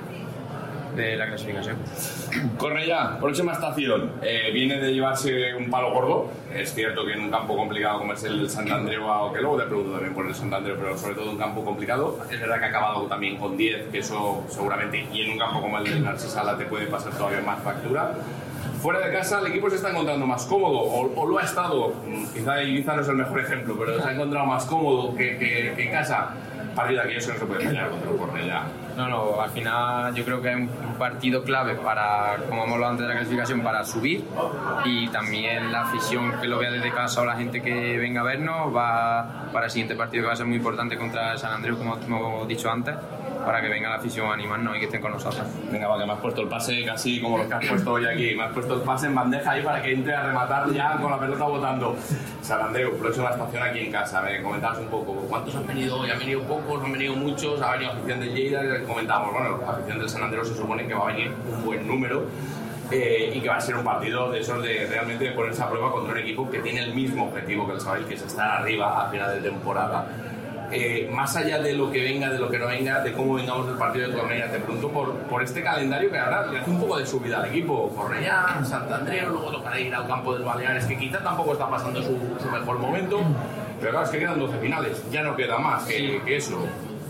de la clasificación. Cornellá, próxima estación. Viene de llevarse un palo gordo. Es cierto que en un campo complicado como es el Sant Andreu, que luego te pregunto también por el Sant Andreu, pero sobre todo un campo complicado. Es verdad que ha acabado también con 10, que eso seguramente, y en un campo como el de Narcisa te puede pasar todavía más factura. Fuera de casa el equipo se está encontrando más cómodo, o lo ha estado. Quizá Ibiza no es el mejor ejemplo, pero se ha encontrado más cómodo que en casa. Partido aquí eso no se puede pelear contra el Cornellá. No, al final yo creo que es un partido clave para, como hemos hablado antes de la clasificación, para subir, y también la afición que lo vea desde casa o la gente que venga a vernos va para el siguiente partido, que va a ser muy importante contra el Sant Andreu, como hemos dicho antes, para que venga la afición a animarnos y que estén con nosotros. Venga, va, que me has puesto el pase casi como los que has puesto hoy aquí. Me has puesto el pase en bandeja ahí para que entre a rematar ya con la pelota botando. Sant Andreu, próxima estación aquí en casa. Me comentabas un poco, ¿cuántos han venido hoy? ¿Han venido pocos? ¿Han venido muchos? ¿Ha venido afición del Lleida? Comentábamos, bueno, la afición del Sant Andreu se supone que va a venir un buen número. Y que va a ser un partido de esos de realmente ponerse a prueba contra un equipo que tiene el mismo objetivo que el Sabadell, que es estar arriba a final de temporada. Más allá de lo que venga, de lo que no venga, de cómo vengamos del partido de Cornellá, te pregunto por este calendario que ahora le hace un poco de subida al equipo. Cornellá, Sant Andreu, luego tocará ir al campo del Baleares, que quizá tampoco está pasando su mejor momento, pero claro, es que quedan 12 finales, ya no queda más que eso.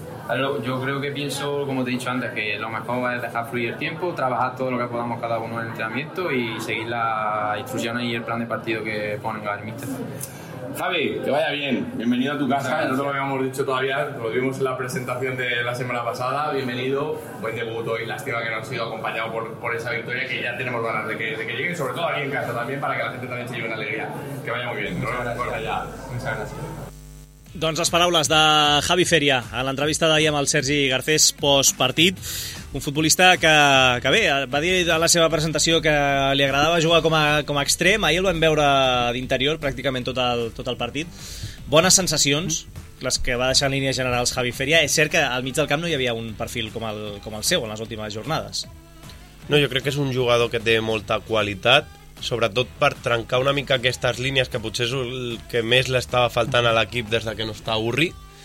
Yo creo que pienso, como te he dicho antes, que lo mejor es dejar fluir el tiempo, trabajar todo lo que podamos cada uno en el entrenamiento y seguir las instrucciones y el plan de partido que ponga el míster. Javi, que vaya bien, bienvenido a tu casa, no te lo habíamos dicho todavía, lo vimos en la presentación de la semana pasada, bienvenido, buen debut hoy, lástima que no ha sido acompañado por esa victoria, que ya tenemos ganas de que llegue, sobre todo aquí en casa también, para que la gente también se lleve una alegría, que vaya muy bien, nos vemos por allá. Muchas gracias. Doncs les paraules de Javi Feria a l'entrevista d'ahir amb el Sergi Garcés postpartit, un futbolista que bé, va dir a la seva presentació que li agradava jugar com a extrem. Ahir el vam veure d'interior pràcticament tot el partit. Bones sensacions, les que va deixar en línies generals Javi Feria. És cert que al mig del camp no hi havia un perfil com el seu en les últimes jornades. No, jo crec que és un jugador que té molta qualitat, sobretot per trencar una mica aquestes línies, que potser és el que més l'estava faltant a l'equip des de que no està Urri,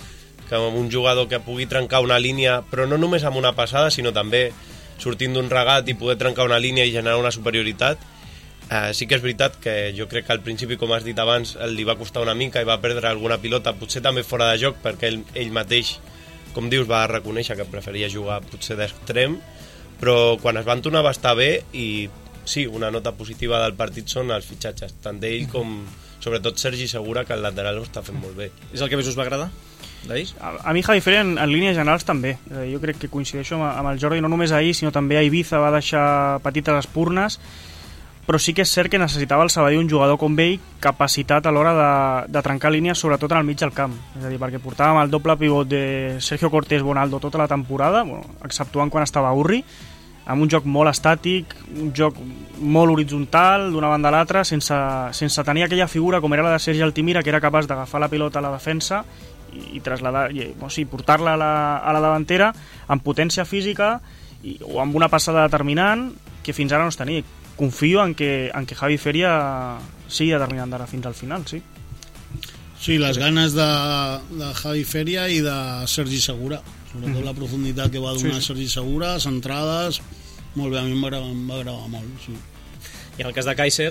que un jugador que pugui trencar una línia, però no només amb una passada, sinó també sortint d'un regat i poder trencar una línia i generar una superioritat. Sí que és veritat que jo crec que al principi, com has dit abans, li va costar una mica i va perdre alguna pilota, potser també fora de joc, perquè ell mateix, com dius, va reconèixer que preferia jugar potser d'extrem, però quan es van tornar va estar bé i sí, una nota positiva del partit són els fitxatges, tant d'ell com sobretot Sergi Segura, que el lateral ho està fent molt bé. És el que més us va agradar? A mi Javi Feria en línies generals també. Jo crec que coincideixo amb el Jordi, no només ahir, sinó també a Ibiza va deixar petites espurnes, però sí que és cert que necessitava el Sabadell un jugador com ell capacitat a l'hora de trencar línies, sobretot en el mig del camp. És a dir, perquè portàvem el doble pivot de Sergio Cortés Bonaldo tota la temporada, exceptuant quan estava Urri, amb un joc molt estàtic, un joc molt horitzontal d'una banda a l'altra, sense tenir aquella figura com era la de Sergi Altimira, que era capaç d'agafar la pilota a la defensa i trasladar, portar-la a la davantera amb potència física o amb una passada determinant que fins ara no es tenia. Confio en que Javi Feria sigui determinant d'ara fins al final, sí. Sí, les ganes de Javi Feria i de Sergi Segura, sobretot la profunditat que va donar Sergi Segura, centrades, molt bé, a mi em va agradar molt, sí. I en el cas de Kaiser,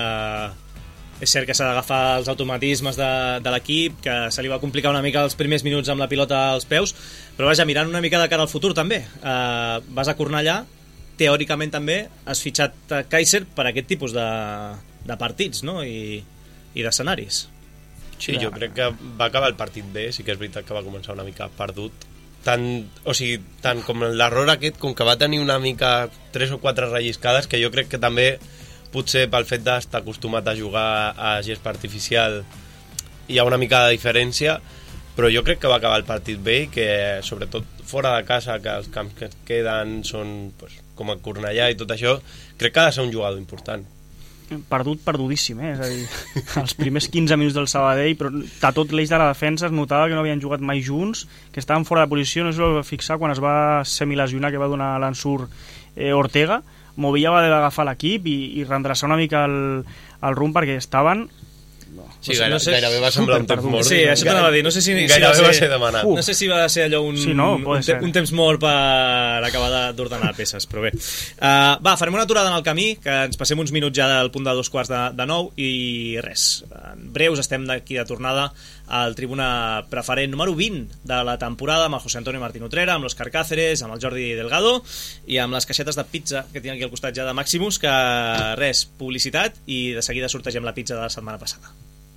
és cert que s'ha d'agafar els automatismes de l'equip, que se li va complicar una mica els primers minuts amb la pilota als peus, però vaja, mirant una mica de cara al futur també, vas a Cornellà, teòricament també has fitxat Kaiser per aquest tipus de partits, no? I d'escenaris. Sí, jo crec que va acabar el partit bé, sí que és veritat que va començar una mica perdut, tant com l'error aquest, com que va tenir una mica 3 o 4 relliscades, que jo crec que també potser pel fet d'estar acostumat a jugar a gespa artificial hi ha una mica de diferència, però jo crec que va acabar el partit bé i que sobretot fora de casa, que els camps que queden són com a Cornellà i tot això, crec que ha de ser un jugador important. Perdudíssim, és a dir, els primers 15 minuts del Sabadell, però de tot l'eix de la defensa es notava que no havien jugat mai junts, que estaven fora de posició, no es va fixar quan es va semilesionar, que va donar l'ensurt Ortega. Movilla va haver d'agafar l'equip i redreçar una mica el rumb perquè estaven... Sí, gairebé va semblar un temps mort. Sí, això t'anava a dir, no sé si gairebé va ser demanat. No sé si va ser allò un temps mort per acabar d'ordenar peces, però bé. Va, farem una aturada en el camí, que ens passem uns minuts ja del punt de 8:45 i res, en breus estem d'aquí de tornada al Tribuna Preferent número 20 de la temporada, amb el José Antonio Martín Utrera, amb l'Òscar Cáceres, amb el Jordi Delgado i amb les caixetes de pizza que tinc aquí al costat ja de Maximus, que res, publicitat i de seguida sortegem la pizza de la setmana passada.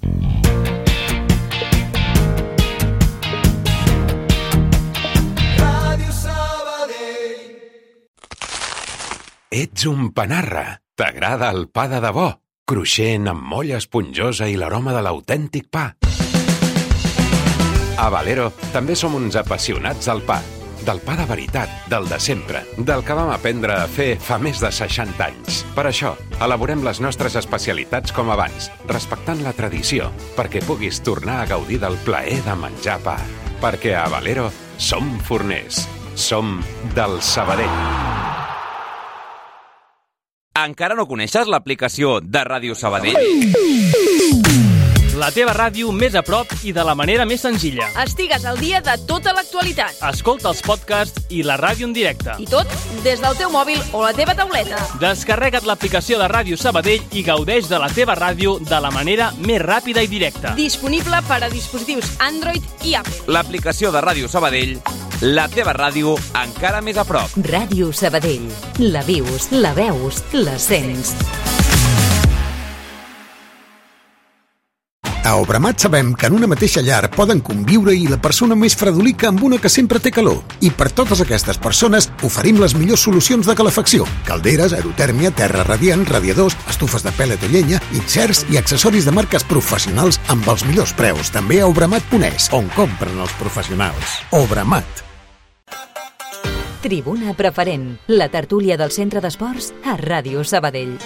Ets un panarra. T'agrada el pa de debò, cruixent amb molla esponjosa i l'aroma de l'autèntic pa. A Valero també som uns apassionats del pa de veritat, del de sempre, del que vam aprendre a fer fa més de 60 anys. Per això, elaborem les nostres especialitats com abans, respectant la tradició, perquè puguis tornar a gaudir del plaer de menjar pa. Perquè a Valero som forners, som del Sabadell. Encara no coneixes l'aplicació de Ràdio Sabadell? La teva ràdio més a prop i de la manera més senzilla. Estigues al dia de tota l'actualitat. Escolta els podcasts i la ràdio en directe. I tot des del teu mòbil o la teva tauleta. Descarrega't l'aplicació de Ràdio Sabadell i gaudeix de la teva ràdio de la manera més ràpida i directa. Disponible per a dispositius Android i Apple. L'aplicació de Ràdio Sabadell, la teva ràdio encara més a prop. Ràdio Sabadell. La vius, la veus, la sents. A Obramat sabem que en una mateixa llar poden conviure i la persona més fredolica amb una que sempre té calor. I per totes aquestes persones oferim les millors solucions de calefacció. Calderes, aerotèrmia, terra radiant, radiadors, estufes de pèl·let o llenya, inserts i accessoris de marques professionals amb els millors preus. També a Obramat.es, on compren els professionals. Obramat. Tribuna Preferent, la tertúlia del Centre d'Esports a Ràdio Sabadell.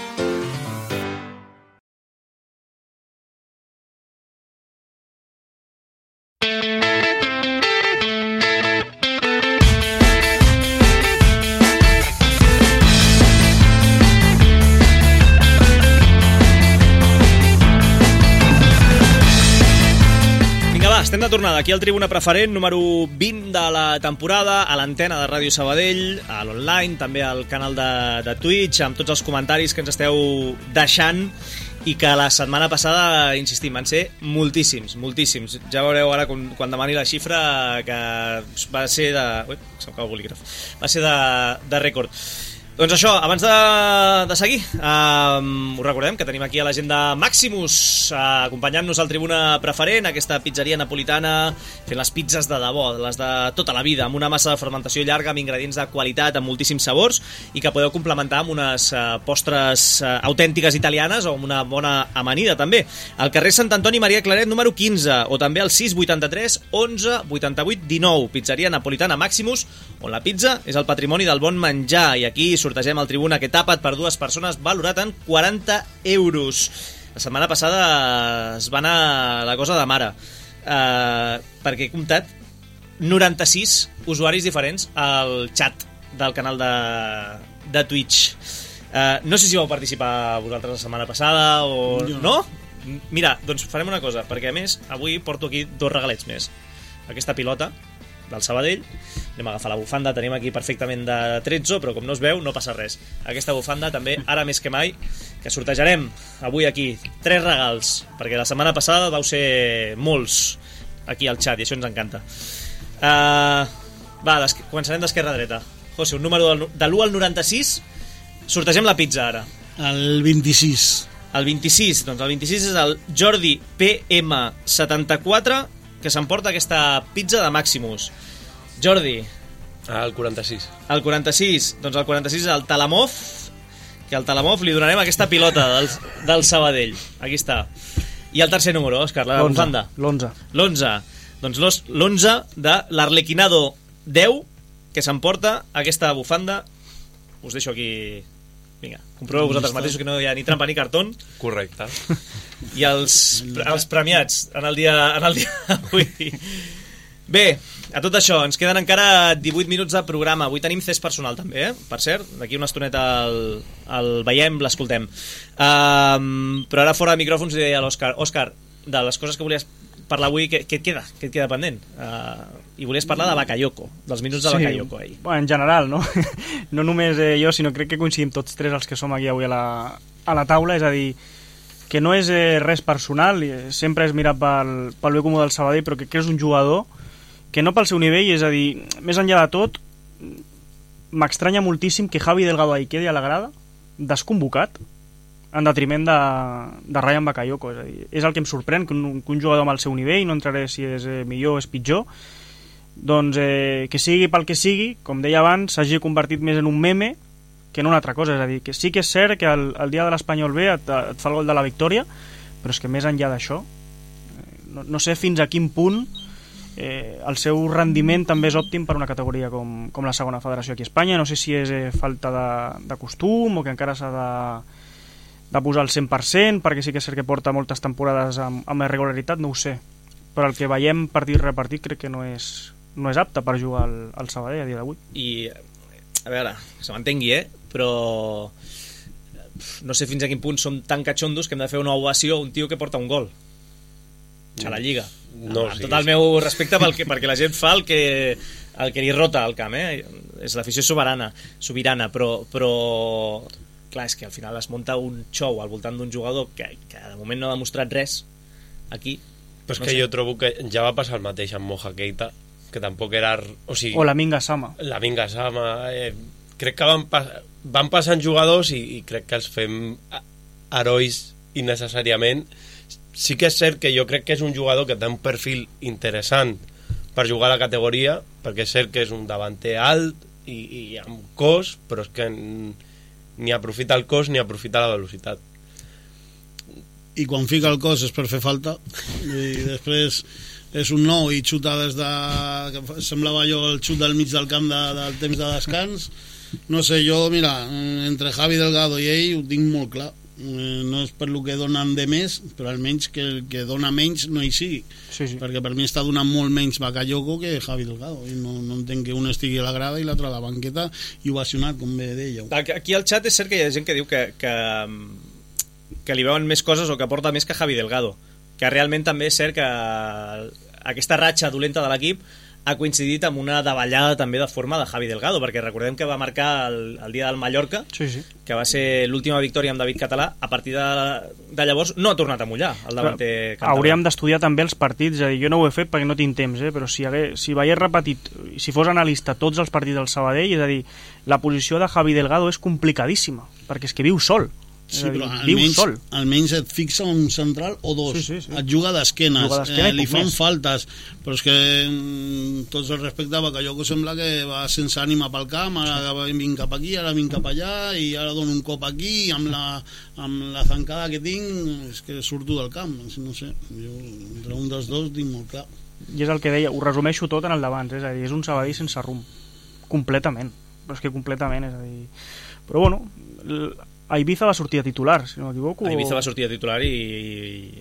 Estem de tornada aquí al Tribuna Preferent, número 20 de la temporada, a l'antena de Ràdio Sabadell, a l'online, també al canal de Twitch, amb tots els comentaris que ens esteu deixant i que la setmana passada, insistim, van ser moltíssims. Ja veureu ara quan demani la xifra que va ser de... Ui, se'm cau el bolígraf. Va ser de rècord. Doncs això, abans de seguir, us recordem que tenim aquí a l'agenda Maximus, acompanyant-nos al Tribuna Preferent, aquesta pizzeria napolitana, fent les pizzas de debò, les de tota la vida, amb una massa de fermentació llarga, amb ingredients de qualitat, amb moltíssims sabors, i que podeu complementar amb unes postres autèntiques italianes o amb una bona amanida, també. Al carrer Sant Antoni Maria Claret, número 15, o també al 683 11 88 19, pizzeria napolitana Maximus, on la pizza és el patrimoni del bon menjar, i aquí sortegem el Tribuna que tapat per dues persones valorat en 40 euros. La setmana passada es va anar la cosa de mare, perquè he comptat 96 usuaris diferents al xat del canal de Twitch. No sé si vau participar vosaltres la setmana passada o no? Mira, doncs farem una cosa, perquè a més avui porto aquí 2 regalets més. Aquesta pilota del Sabadell, anem a agafar la bufanda, tenim aquí perfectament de 13, però com no es veu no passa res. Aquesta bufanda també, ara més que mai, que sortejarem avui aquí 3 regals, perquè la setmana passada vau ser molts aquí al xat i això ens encanta. Començarem d'esquerra a dreta. José, un número de l'1 al 96, sortegem la pizza ara. El 26. El 26, doncs el 26 és el Jordi PM74, que s'emporta aquesta pizza de Maximus. Jordi. El 46. El 46. Doncs el 46 és el Talamov, que al Talamov li donarem aquesta pilota del Sabadell. Aquí està. I el tercer número, Òscar, la bufanda. L'11. Doncs l'11 de l'Arlequinado 10, que s'emporta aquesta bufanda. Us deixo aquí... Vinga, comproveu vosaltres mateixos que no hi ha ni trampa ni cartón. Correcte. I els premiats en el dia d'avui. Bé, a tot això, ens queden encara 18 minuts de programa. Avui tenim cés personal també, per cert. D'aquí una estoneta el veiem, l'escoltem. Però ara fora de micròfons li deia a l'Òscar: Òscar, de les coses que volies parlar avui, què et queda pendent? I volies parlar de Bakayoko, dels minuts de Bakayoko ahir. En general, no? No només jo, sinó crec que coincidim tots tres els que som aquí avui a la taula, és a dir, que no és res personal, sempre és mirar pel bé comú del Sabadell, però que és un jugador que no pel seu nivell, és a dir, més enllà de tot, m'estranya moltíssim que Javi Delgado ahí quedi a la grada, desconvocat, en detriment de Ryan Bakayoko. És a dir, és el que em sorprèn, que un jugador amb el seu nivell, no entraré si és millor o és pitjor, doncs que sigui pel que sigui, com deia abans, s'hagi convertit més en un meme que en una altra cosa. És a dir, que sí que és cert que el dia de l'Espanyol B et fa el gol de la victòria, però és que més enllà d'això no sé fins a quin punt el seu rendiment també és òptim per una categoria com la segona federació aquí a Espanya. No sé si és falta de costum o que encara s'ha de posar al 100%, perquè sí que és cert que porta moltes temporades amb irregularitat, no ho sé, però el que veiem partit repartit crec que no és apte per jugar al Sabadell a dia d'avui. I a veure, que se m'entengui, però no sé fins a quin punt som tan catxondos que hem de fer una ovació a un tio que porta un gol a la Lliga. No, amb tot el meu respecte perquè la gent fa el que li rota al camp, és l'afició sobirana, però clar, és que al final es munta un show al voltant d'un jugador que de moment no ha demostrat res aquí. Però és que jo trobo que ja va passar el mateix amb Moja Keita, que tampoc era... O la Minga Sama. Crec que van passant jugadors i crec que els fem herois innecessàriament. Sí que és cert que jo crec que és un jugador que té un perfil interessant per jugar a la categoria, perquè és cert que és un davanter alt i amb cos, però és que ni aprofita el cos ni aprofita la velocitat. I quan fica el cos és per fer falta, i després és un nou i xuta des de... semblava allò el xut del mig del camp del temps de descans. No sé, jo, mira, entre Javi Delgado i ell ho tinc molt clar. No és per lo que donen de més, però almenys que el que dona menys no hi sigui. Sí. Perquè per mi està donant molt menys Bakayoko que Javi Delgado, i no entenc que un estigui a la grada i l'altre a la banqueta i ovacionat, com bé deia. Aquí al xat és cert que hi ha gent que diu que li veuen més coses o que aporta més que Javi Delgado, que realment també és cert que aquesta ratxa dolenta de l'equip ha coincidit amb una davallada també de forma de Javi Delgado, perquè recordem que va marcar el dia del Mallorca, que va ser l'última victòria amb David Català. A partir de llavors no ha tornat a mullar el davanter català. Hauríem d'estudiar també els partits, és a dir, jo no ho he fet perquè no tinc temps, però si veiés repetit, si fos analista tots els partits del Sabadell, és a dir, la posició de Javi Delgado és complicadíssima, perquè és que viu sol. Sí, però almenys et fixa un central o dos, et juga d'esquenes, li fan faltes, però és que tots el respecte a Bakayoko sembla que va sense ànima pel camp, ara vinc cap aquí, ara vinc cap allà i ara dono un cop aquí, amb la zancada que tinc és que surto del camp, no sé, jo entre un dels dos tinc molt clar. I és el que deia, ho resumeixo tot en el d'abans, és a dir, és un Sabadell sense rumb, completament, però és que completament, és a dir, però bueno, a Ibiza va sortir a titular, si no m'equivoco. A Ibiza va sortir a titular i...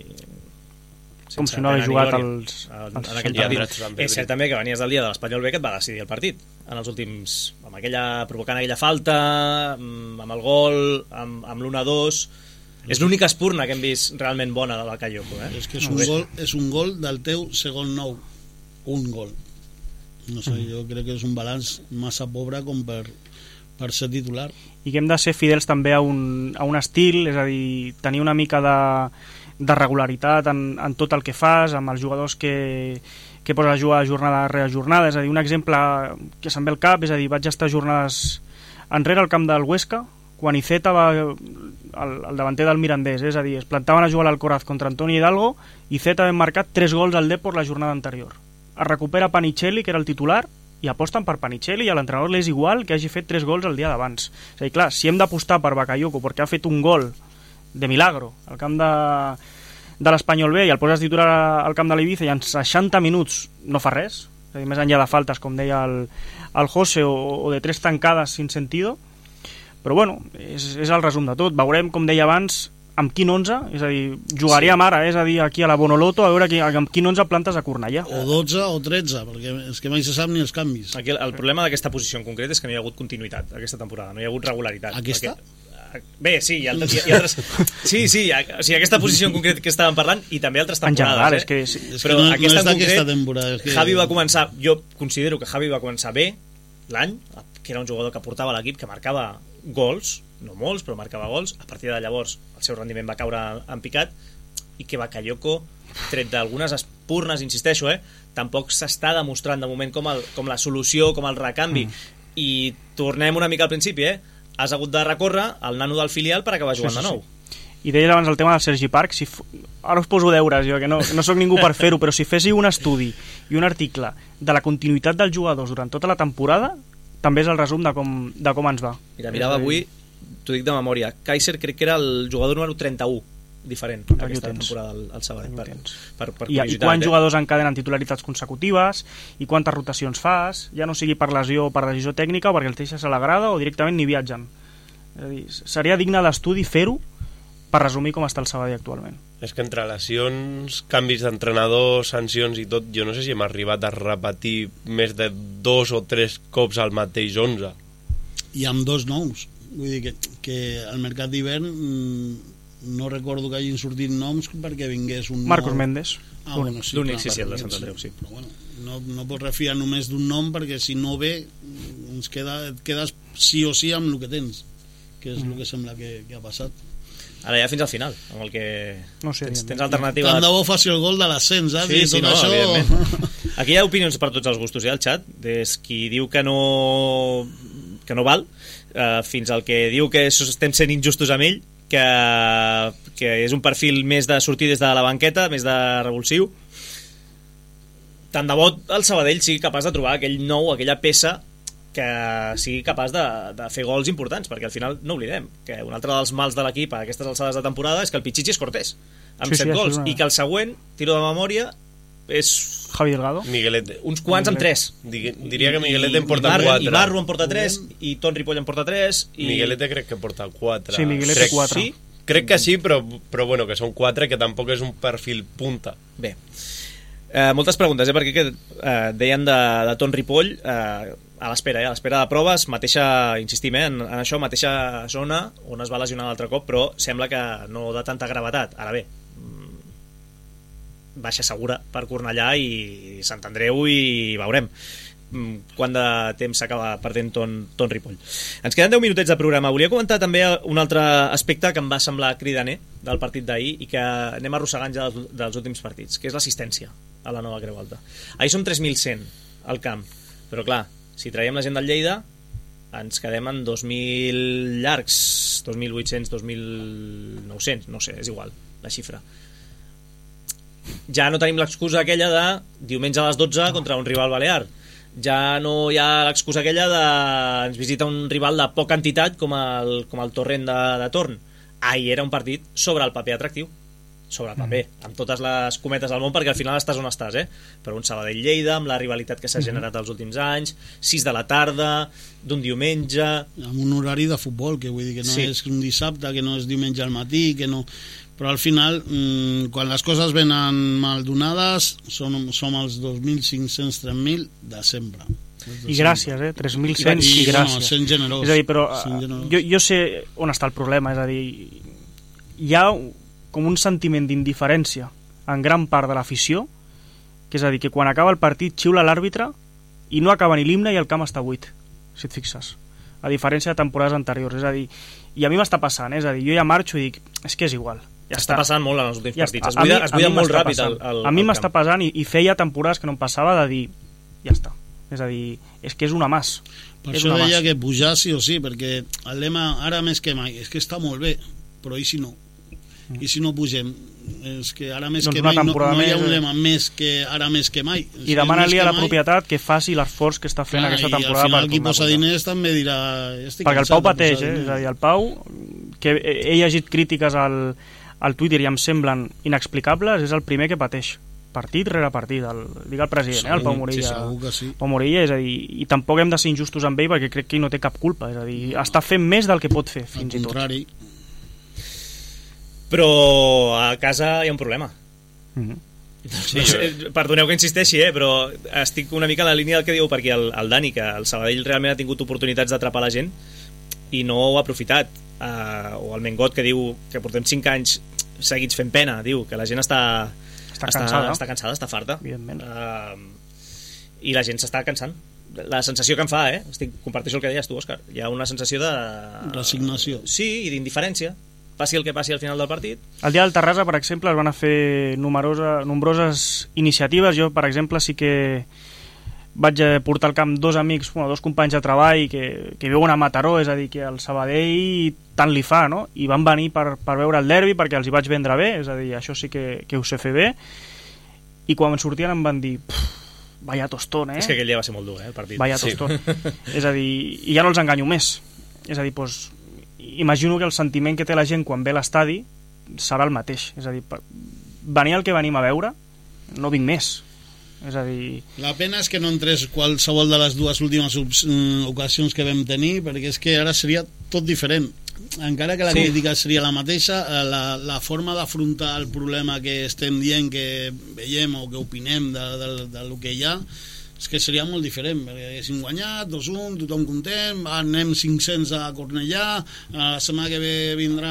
com si no hagués jugat en aquell partit. És cert també que venies del dia de l'Espanyol B que et va decidir el partit en els últims... provocant aquella falta, amb el gol, amb l'1-2... És l'única espurna que hem vist realment bona de Bakayoko. És que és un gol del teu segon nou. Un gol. No sé, jo crec que és un balanç massa pobre com per ser titular. I que hem de ser fidels també a un estil, és a dir, tenir una mica de regularitat en tot el que fas, amb els jugadors que poses a jugar jornada rere jornada. És a dir, un exemple que se'm ve al cap, és a dir, vaig estar jornades enrere al camp del Huesca, quan Iceta va, el davanter del Mirandés, és a dir, es plantaven a jugar l'Alcoraz contra Antoni Hidalgo, Iceta havia marcat 3 gols al Depor la jornada anterior. Es recupera Panicelli, que era el titular, i aposten per Panicelli i a l'entrenador li és igual que hagi fet 3 gols el dia d'abans. És a dir, clar, si hem d'apostar per Bakayoko perquè ha fet un gol de milagro al camp de l'Espanyol B i el poses titular al camp de l'Ibiza i en 60 minuts no fa res, és a dir, més enllà de faltes, com deia el José, o de 3 tancades sin sentido, però bueno, és el resum de tot. Veurem, com deia abans, amb quin 11, és a dir, jugaríem ara, és a dir, aquí a la Bonoloto, a veure amb quin 11 plantes a Cornellà. O 12 o 13, perquè és que mai se sap ni els canvis. Aquí el problema d'aquesta posició en concret és que no hi ha hagut continuïtat aquesta temporada, no hi ha hagut regularitat. Aquesta? Bé, sí, hi ha altres... Sí, o sigui, aquesta posició en concret que estàvem parlant i també altres temporades. En general, és que... Sí. Però no, aquesta no en concret, temporada, és que... Javi va començar... Jo considero que Javi va començar bé l'any, que era un jugador que portava l'equip, que marcava gols, no molts, però marcava gols. A partir de llavors el seu rendiment va caure en picat i que Bakayoko, tret d'algunes espurnes, insisteixo, tampoc s'està demostrant de moment com la solució, com el recanvi. I tornem una mica al principi, has hagut de recórrer al nano del filial per acabar jugant de nou. I deies abans el tema del Sergi Parc, ara us poso deures, jo que no sóc ningú per fer-ho, però si féssiu un estudi i un article de la continuïtat dels jugadors durant tota la temporada, també és el resum de com ens va. Mira, mirava avui, t'ho dic de memòria, Kaiser crec que era el jugador número 31 diferent aquesta temporada al Sabadell, per i quants jugadors encadenen titularitats consecutives i quantes rotacions fas, ja no sigui per lesió o per decisió tècnica o perquè els deixes a la grada o directament ni viatgen. És a dir, seria digne d'estudi fer-ho per resumir com està el Sabadell actualment. És que entre lesions, canvis d'entrenador, sancions i tot, jo no sé si hem arribat a repetir més de 2 o 3 cops al mateix 11. I amb 2 nous. Vull dir que al mercat d'hivern no recordo que hagin sortit noms perquè vingués un Marcos Méndez. Bueno, sí, l'únic, sí, el de Sant Andreu, sí. Però bueno, no pots refiar només d'un nom perquè si no ve et quedes sí o sí amb el que tens, que és el que sembla que ha passat. Ara ja fins al final, amb el que no sé, tens alternativa. Tant de bo faci el gol de l'ascens, sí, no, això... evidentment. Aquí hi ha opinions per tots els gustos, al xat, des qui diu que no val, fins al que diu que estem sent injustos amb ell, que és un perfil més de sortir des de la banqueta, més de revulsiu. Tant de bo el Sabadell sigui capaç de trobar aquell nou, aquella peça que sigui capaç de fer gols importants, perquè al final no oblidem que un altre dels mals de l'equip a aquestes alçades de temporada és que el Pichichi és Cortés amb 7 gols, i que el següent tiro de memòria és Javi Delgado, Miguelete. Uns quants amb 3. Diria que Miguelete en porta 4 i Marro en porta 3 i Ton Ripoll en porta 3 i... Miguelete crec que porta 4. Sí, Miguelete 4. Sí? Crec que sí, però bueno, que són 4, que tampoc és un perfil punta. Bé, moltes preguntes, perquè que deien de Ton Ripoll, a l'espera de proves, insistim en això, mateixa zona on es va lesionar l'altre cop, però sembla que no de tanta gravetat. Ara bé, baixa segura per Cornellà i Sant Andreu, i veurem quant de temps s'acaba perdent Ton Ripoll. Ens queden 10 minutets de programa. Volia comentar també un altre aspecte que em va semblar cridaner del partit d'ahir i que anem arrossegant ja dels últims partits, que és l'assistència a la nova Creu Alta. Ahir som 3.100 al camp, però clar, si traiem la gent del Lleida ens quedem en 2.000 llargs, 2.800, 2.900, no sé, és igual la xifra. Ja no tenim l'excusa aquella de diumenge a les 12 contra un rival balear. Ja no hi ha l'excusa aquella de ens visita un rival de poca entitat com el Torrent de Torn. Ahir era un partit sobre el paper atractiu, sobre el paper, amb totes les cometes del món, perquè al final estàs on estàs, però un Sabadell-Lleida, amb la rivalitat que s'ha generat els últims anys, 6 de la tarda, d'un diumenge... Amb un horari de futbol, que vull dir que no és un dissabte, que no és diumenge al matí, que no... Però al final, quan les coses venen mal donades, som els 2.500, 3.000 de sempre. I gràcies, 3.100 i gràcies. No, sent generós. És a dir, però jo sé on està el problema, és a dir, hi ha com un sentiment d'indiferència en gran part de l'afició, que és a dir, que quan acaba el partit xiula l'àrbitre i no acaba ni l'himne i el camp està buit, si et fixes, a diferència de temporades anteriors. És a dir, i a mi m'està passant, és a dir, jo ja marxo i dic, és que és igual. Ja està passant molt en els últims partits. Es buida molt ràpid a mi m'està passant i feia temporades que no em passava de dir, ja està. És a dir, és que és una mas. Per això deia que pujar sí o sí, perquè el lema ara més que mai és que està molt bé, però i si no? I si no pugem? És que ara més que mai no hi ha un lema més que ara més que mai. I demana-li a la propietat que faci l'esforç que està fent aquesta temporada. I al final qui posa diners també dirà... Perquè el Pau pateix, és a dir, el Pau, que he llegit crítiques al Twitter i em semblen inexplicables, és el primer que pateix partit rere partit, dic el president, el Pau Morilla. Sí, segur que sí. Pau Morilla, és a dir, i tampoc hem de ser injustos amb ell perquè crec que ell no té cap culpa, és a dir, està fent més del que pot fer, fins i tot. Al contrari. Però a casa hi ha un problema. Sí, perdoneu que insisteixi, però estic una mica en la línia del que diu, perquè el Dani, que el Sabadell realment ha tingut oportunitats d'atrapar la gent i no ho ha aprofitat, o el Mengot, que diu que portem 5 anys seguits fent pena, diu que la gent està cansada, està farta, i la gent s'està cansant. La sensació que em fa, comparteixo el que deies tu, Òscar, hi ha una sensació de... resignació. Sí, i d'indiferència, passi el que passi al final del partit. El dia del Terrassa, per exemple, es van a fer nombroses iniciatives. Jo, per exemple, sí que vaig portar al camp dos companys de treball que viuen a Mataró, és a dir, que el Sabadell tant li fa, no? I van venir per veure el derbi perquè els hi vaig vendre bé, és a dir, això sí que ho sé fer bé, i quan sortien em van dir vaya tostón, És que aquell dia va ser molt dur, el partit. Vaya tostón. És a dir, i ja no els enganyo més. És a dir, doncs, imagino que el sentiment que té la gent quan ve a l'estadi serà el mateix. És a dir, venir el que venim a veure, no vinc més. És a dir... La pena és que no entrés qualsevol de les dues últimes ocasions que vam tenir, perquè és que ara seria tot diferent. Encara que la crítica seria la mateixa, la forma d'afrontar el problema que estem dient, que veiem o que opinem del que hi ha, és que seria molt diferent, perquè haguéssim guanyat 2-1, tothom content, anem 500 a Cornellà, la setmana que ve vindrà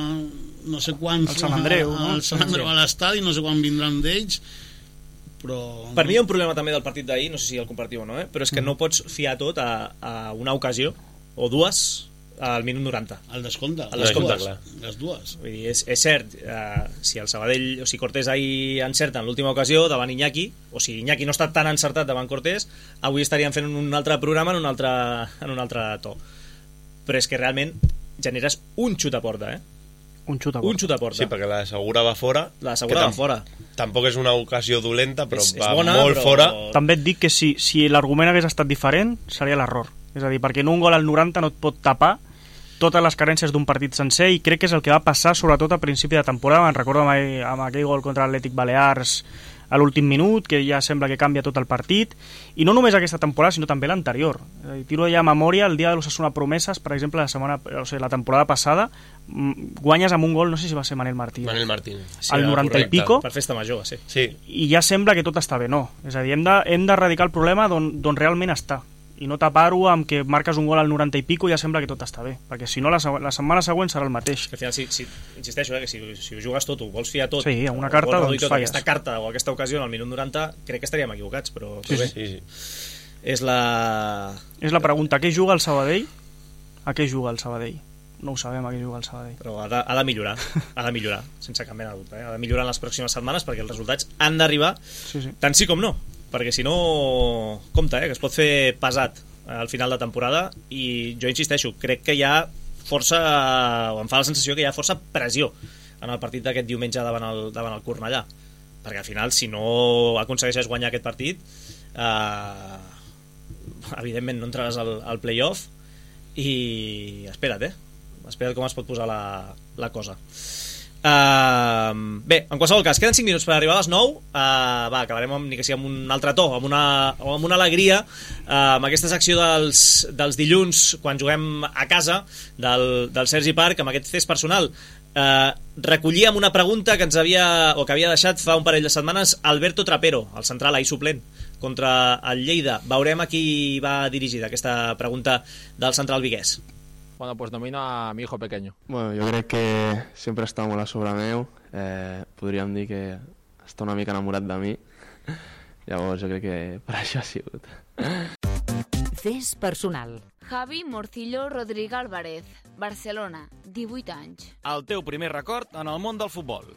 no sé quants al Sant Andreu, a l'estadi, no sé quan vindran d'ells. Però... Per mi hi ha un problema també del partit d'ahir, no sé si el compartiu o no, però és que no pots fiar tot a una ocasió o dues al minut 90. El descompte, les dues. Vull dir, és cert, si el Sabadell o si Cortés ahir encerta en l'última ocasió davant Iñaki, o si Iñaki no està tan encertat davant Cortés, avui estaríem fent un altre programa en un altre to. Però és que realment generes un xut a porta, Un xut a porta. Sí, perquè la Segura va fora. La Segura va fora. Tampoc és una ocasió dolenta, però va bona, molt fora. També et dic que si l'argument hagués estat diferent, seria l'error. És a dir, perquè en un gol al 90 no et pot tapar totes les carències d'un partit sencer, i crec que és el que va passar sobretot a principi de temporada. Me'n recordo amb aquell gol contra l'Atlètic Balears a l'últim minut, que ja sembla que canvia tot el partit, i no només aquesta temporada, sinó també l'anterior. Tiro ja a memòria el dia de l'Osasuna Promeses, per exemple, la temporada passada, guanyes amb un gol, no sé si va ser Manel Martí. Manel Martí. Sí, al 90 i pico. Per festa major, sí. I ja sembla que tot està bé, no. És a dir, hem d'erradicar el problema d'on realment està. i no tapar-ho amb que marques un gol al 90 i pico i ja sembla que tot està bé, perquè si no la setmana següent serà el mateix. Que al final, insisteixo, que si ho jugues tot, ho vols fiar tot, sí, a una carta, doncs falles. Aquesta carta o aquesta ocasió en el minut 90, crec que estaríem equivocats, però bé. Sí. És la pregunta, a què juga el Sabadell? A què juga el Sabadell? No ho sabem, a què juga el Sabadell. Però ha de millorar, sense cap mena de dubte. Ha de millorar en les pròximes setmanes perquè els resultats han d'arribar, tant sí com no, perquè si no, compte, que es pot fer pesat al final de temporada, i jo insisteixo, crec que hi ha força, o em fa la sensació que hi ha força pressió en el partit d'aquest diumenge davant el Cornellà, perquè al final, si no aconsegueixes guanyar aquest partit, evidentment no entraràs al play-off, i espera't com es pot posar la cosa. Bé, en qualsevol cas, queden 5 minuts per arribar a les 9. Acabarem ni que sigui amb un altre to, amb una alegria, amb aquesta secció dels dilluns, quan juguem a casa del Sergi Parc, amb aquest test personal. Recollíem una pregunta que havia deixat fa un parell de setmanes Alberto Trapero, el central ahir suplent contra el Lleida. Veurem a qui va dirigida aquesta pregunta del central viguès. Bueno, pues nomino a mi hijo pequeño. Bueno, jo crec que sempre està molt a sobre meu. Podríem dir que està una mica enamorat de mi. Llavors jo crec que per això ha sigut. Test personal. Javi Morcillo Rodríguez Álvarez, Barcelona, 18 anys. El teu primer record en el món del futbol.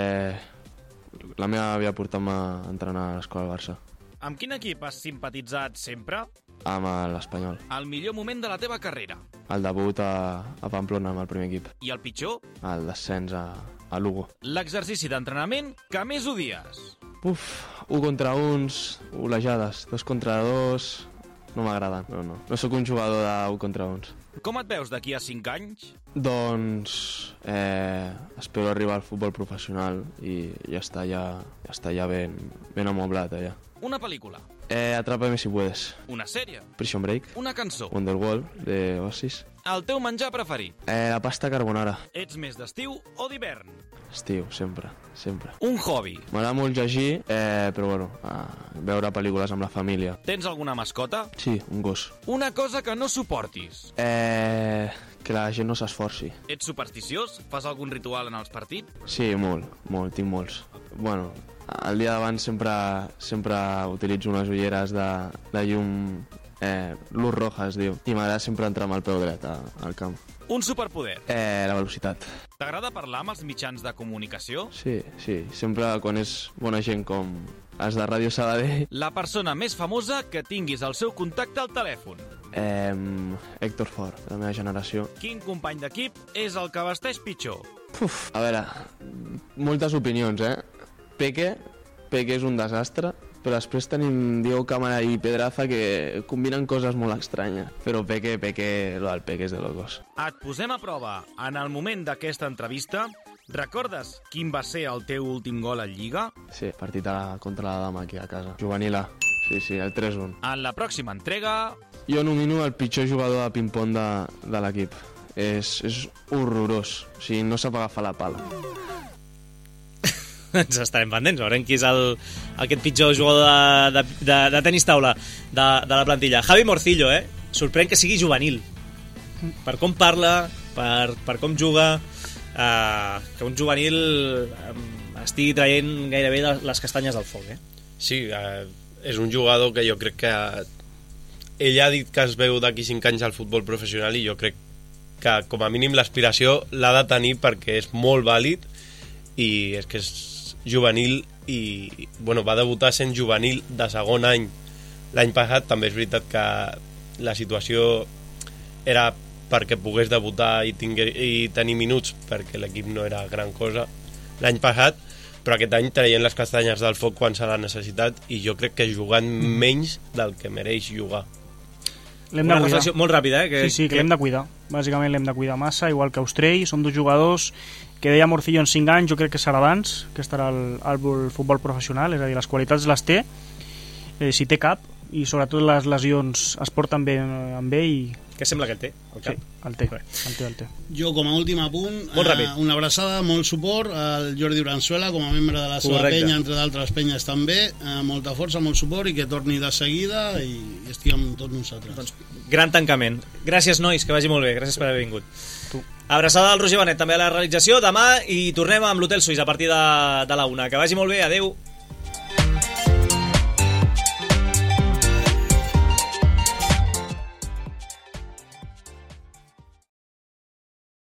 La meva havia portat-me a entrenar a l'escola del Barça. Amb quin equip has simpatitzat sempre? Amb l'Espanyol. El millor moment de la teva carrera? El debut a Pamplona amb el primer equip. I el pitjor? El descens a Lugo. L'exercici d'entrenament que més odies? 1 contra 1, olejades, 2 contra 2... No m'agraden, no. No sóc un jugador de 1 contra 1. Com et veus d'aquí a 5 anys? Doncs espero arribar al futbol professional i ja està ja ben amoblat allà. Una pel·lícula? Atrápame si puedes. Una sèrie? Prison Break. Una cançó? Wonderwall, de Oasis. El teu menjar preferit? La pasta carbonara. Ets més d'estiu o d'hivern? Estiu, sempre. Un hobby? M'agrada molt llegir, però bueno, veure pel·lícules amb la família. Tens alguna mascota? Sí, un gos. Una cosa que no suportis? Que la gent no s'esforci. Ets supersticiós? Fas algun ritual en els partits? Sí, molt, tinc molts. Bueno, el dia d'abans sempre utilitzo unes ulleres de llum, luz roja es diu, i m'agrada sempre entrar amb el peu dret al camp. Un superpoder? La velocitat. T'agrada parlar amb els mitjans de comunicació? Sí, sempre quan és bona gent com els de Ràdio Sabadell. La persona més famosa que tinguis el seu contacte al telèfon? Héctor Fort, de la meva generació. Quin company d'equip és el que vesteix pitjor? A veure, moltes opinions, Peque és un desastre, però després tenim Diego Cámara i Pedraza que combinen coses molt estranyes. Però Peque és de locos. Et posem a prova. En el moment d'aquesta entrevista, recordes quin va ser el teu últim gol a Lliga? Sí, partit contra la Dama aquí a casa. Juvenil A. Sí, el 3-1. En la pròxima entrega... Jo nomino el pitjor jugador de ping-pong de l'equip. És horrorós. O sigui, no sap agafar la pala. Ens estarem pendents, veurem qui és aquest pitjor jugador de tenis taula de la plantilla. Javi Morcillo, sorprèn que sigui juvenil, per com parla, per com juga, que un juvenil estigui traient gairebé les castanyes del foc. Sí, és un jugador que jo crec que ell ha dit que es veu d'aquí 5 anys al futbol professional, i jo crec que com a mínim l'aspiració l'ha de tenir perquè és molt vàlid, i és que és juvenil i va debutar sent juvenil de segon any l'any passat. També és veritat que la situació era perquè pogués debutar i tenir minuts, perquè l'equip no era gran cosa l'any passat, però aquest any traient les castanyes del foc quan se l'ha necessitat, i jo crec que jugant menys del que mereix jugar. Una reflexió molt ràpida, Sí, que l'hem de cuidar. Bàsicament l'hem de cuidar massa, igual que Austrell. Són dos jugadors que deia Morcillo en 5 anys, jo crec que serà abans que estarà al futbol professional, és a dir, les qualitats les té, si té cap, i sobretot les lesions es porten bé amb ell i... Què sembla que el té? Sí, el té. Jo, com a últim apunt, una abraçada, molt suport al Jordi Uranzuela, com a membre de la seva penya, entre d'altres penyes també, molta força, molt suport i que torni de seguida i estiguem tots nosaltres. Doncs, gran tancament. Gràcies, nois, que vagi molt bé. Gràcies per haver vingut. Abraçada al Roger Benet, també a la realització. Demà i tornem amb l'Hotel Suís a partir de la 1. Que vagi molt bé, adeu.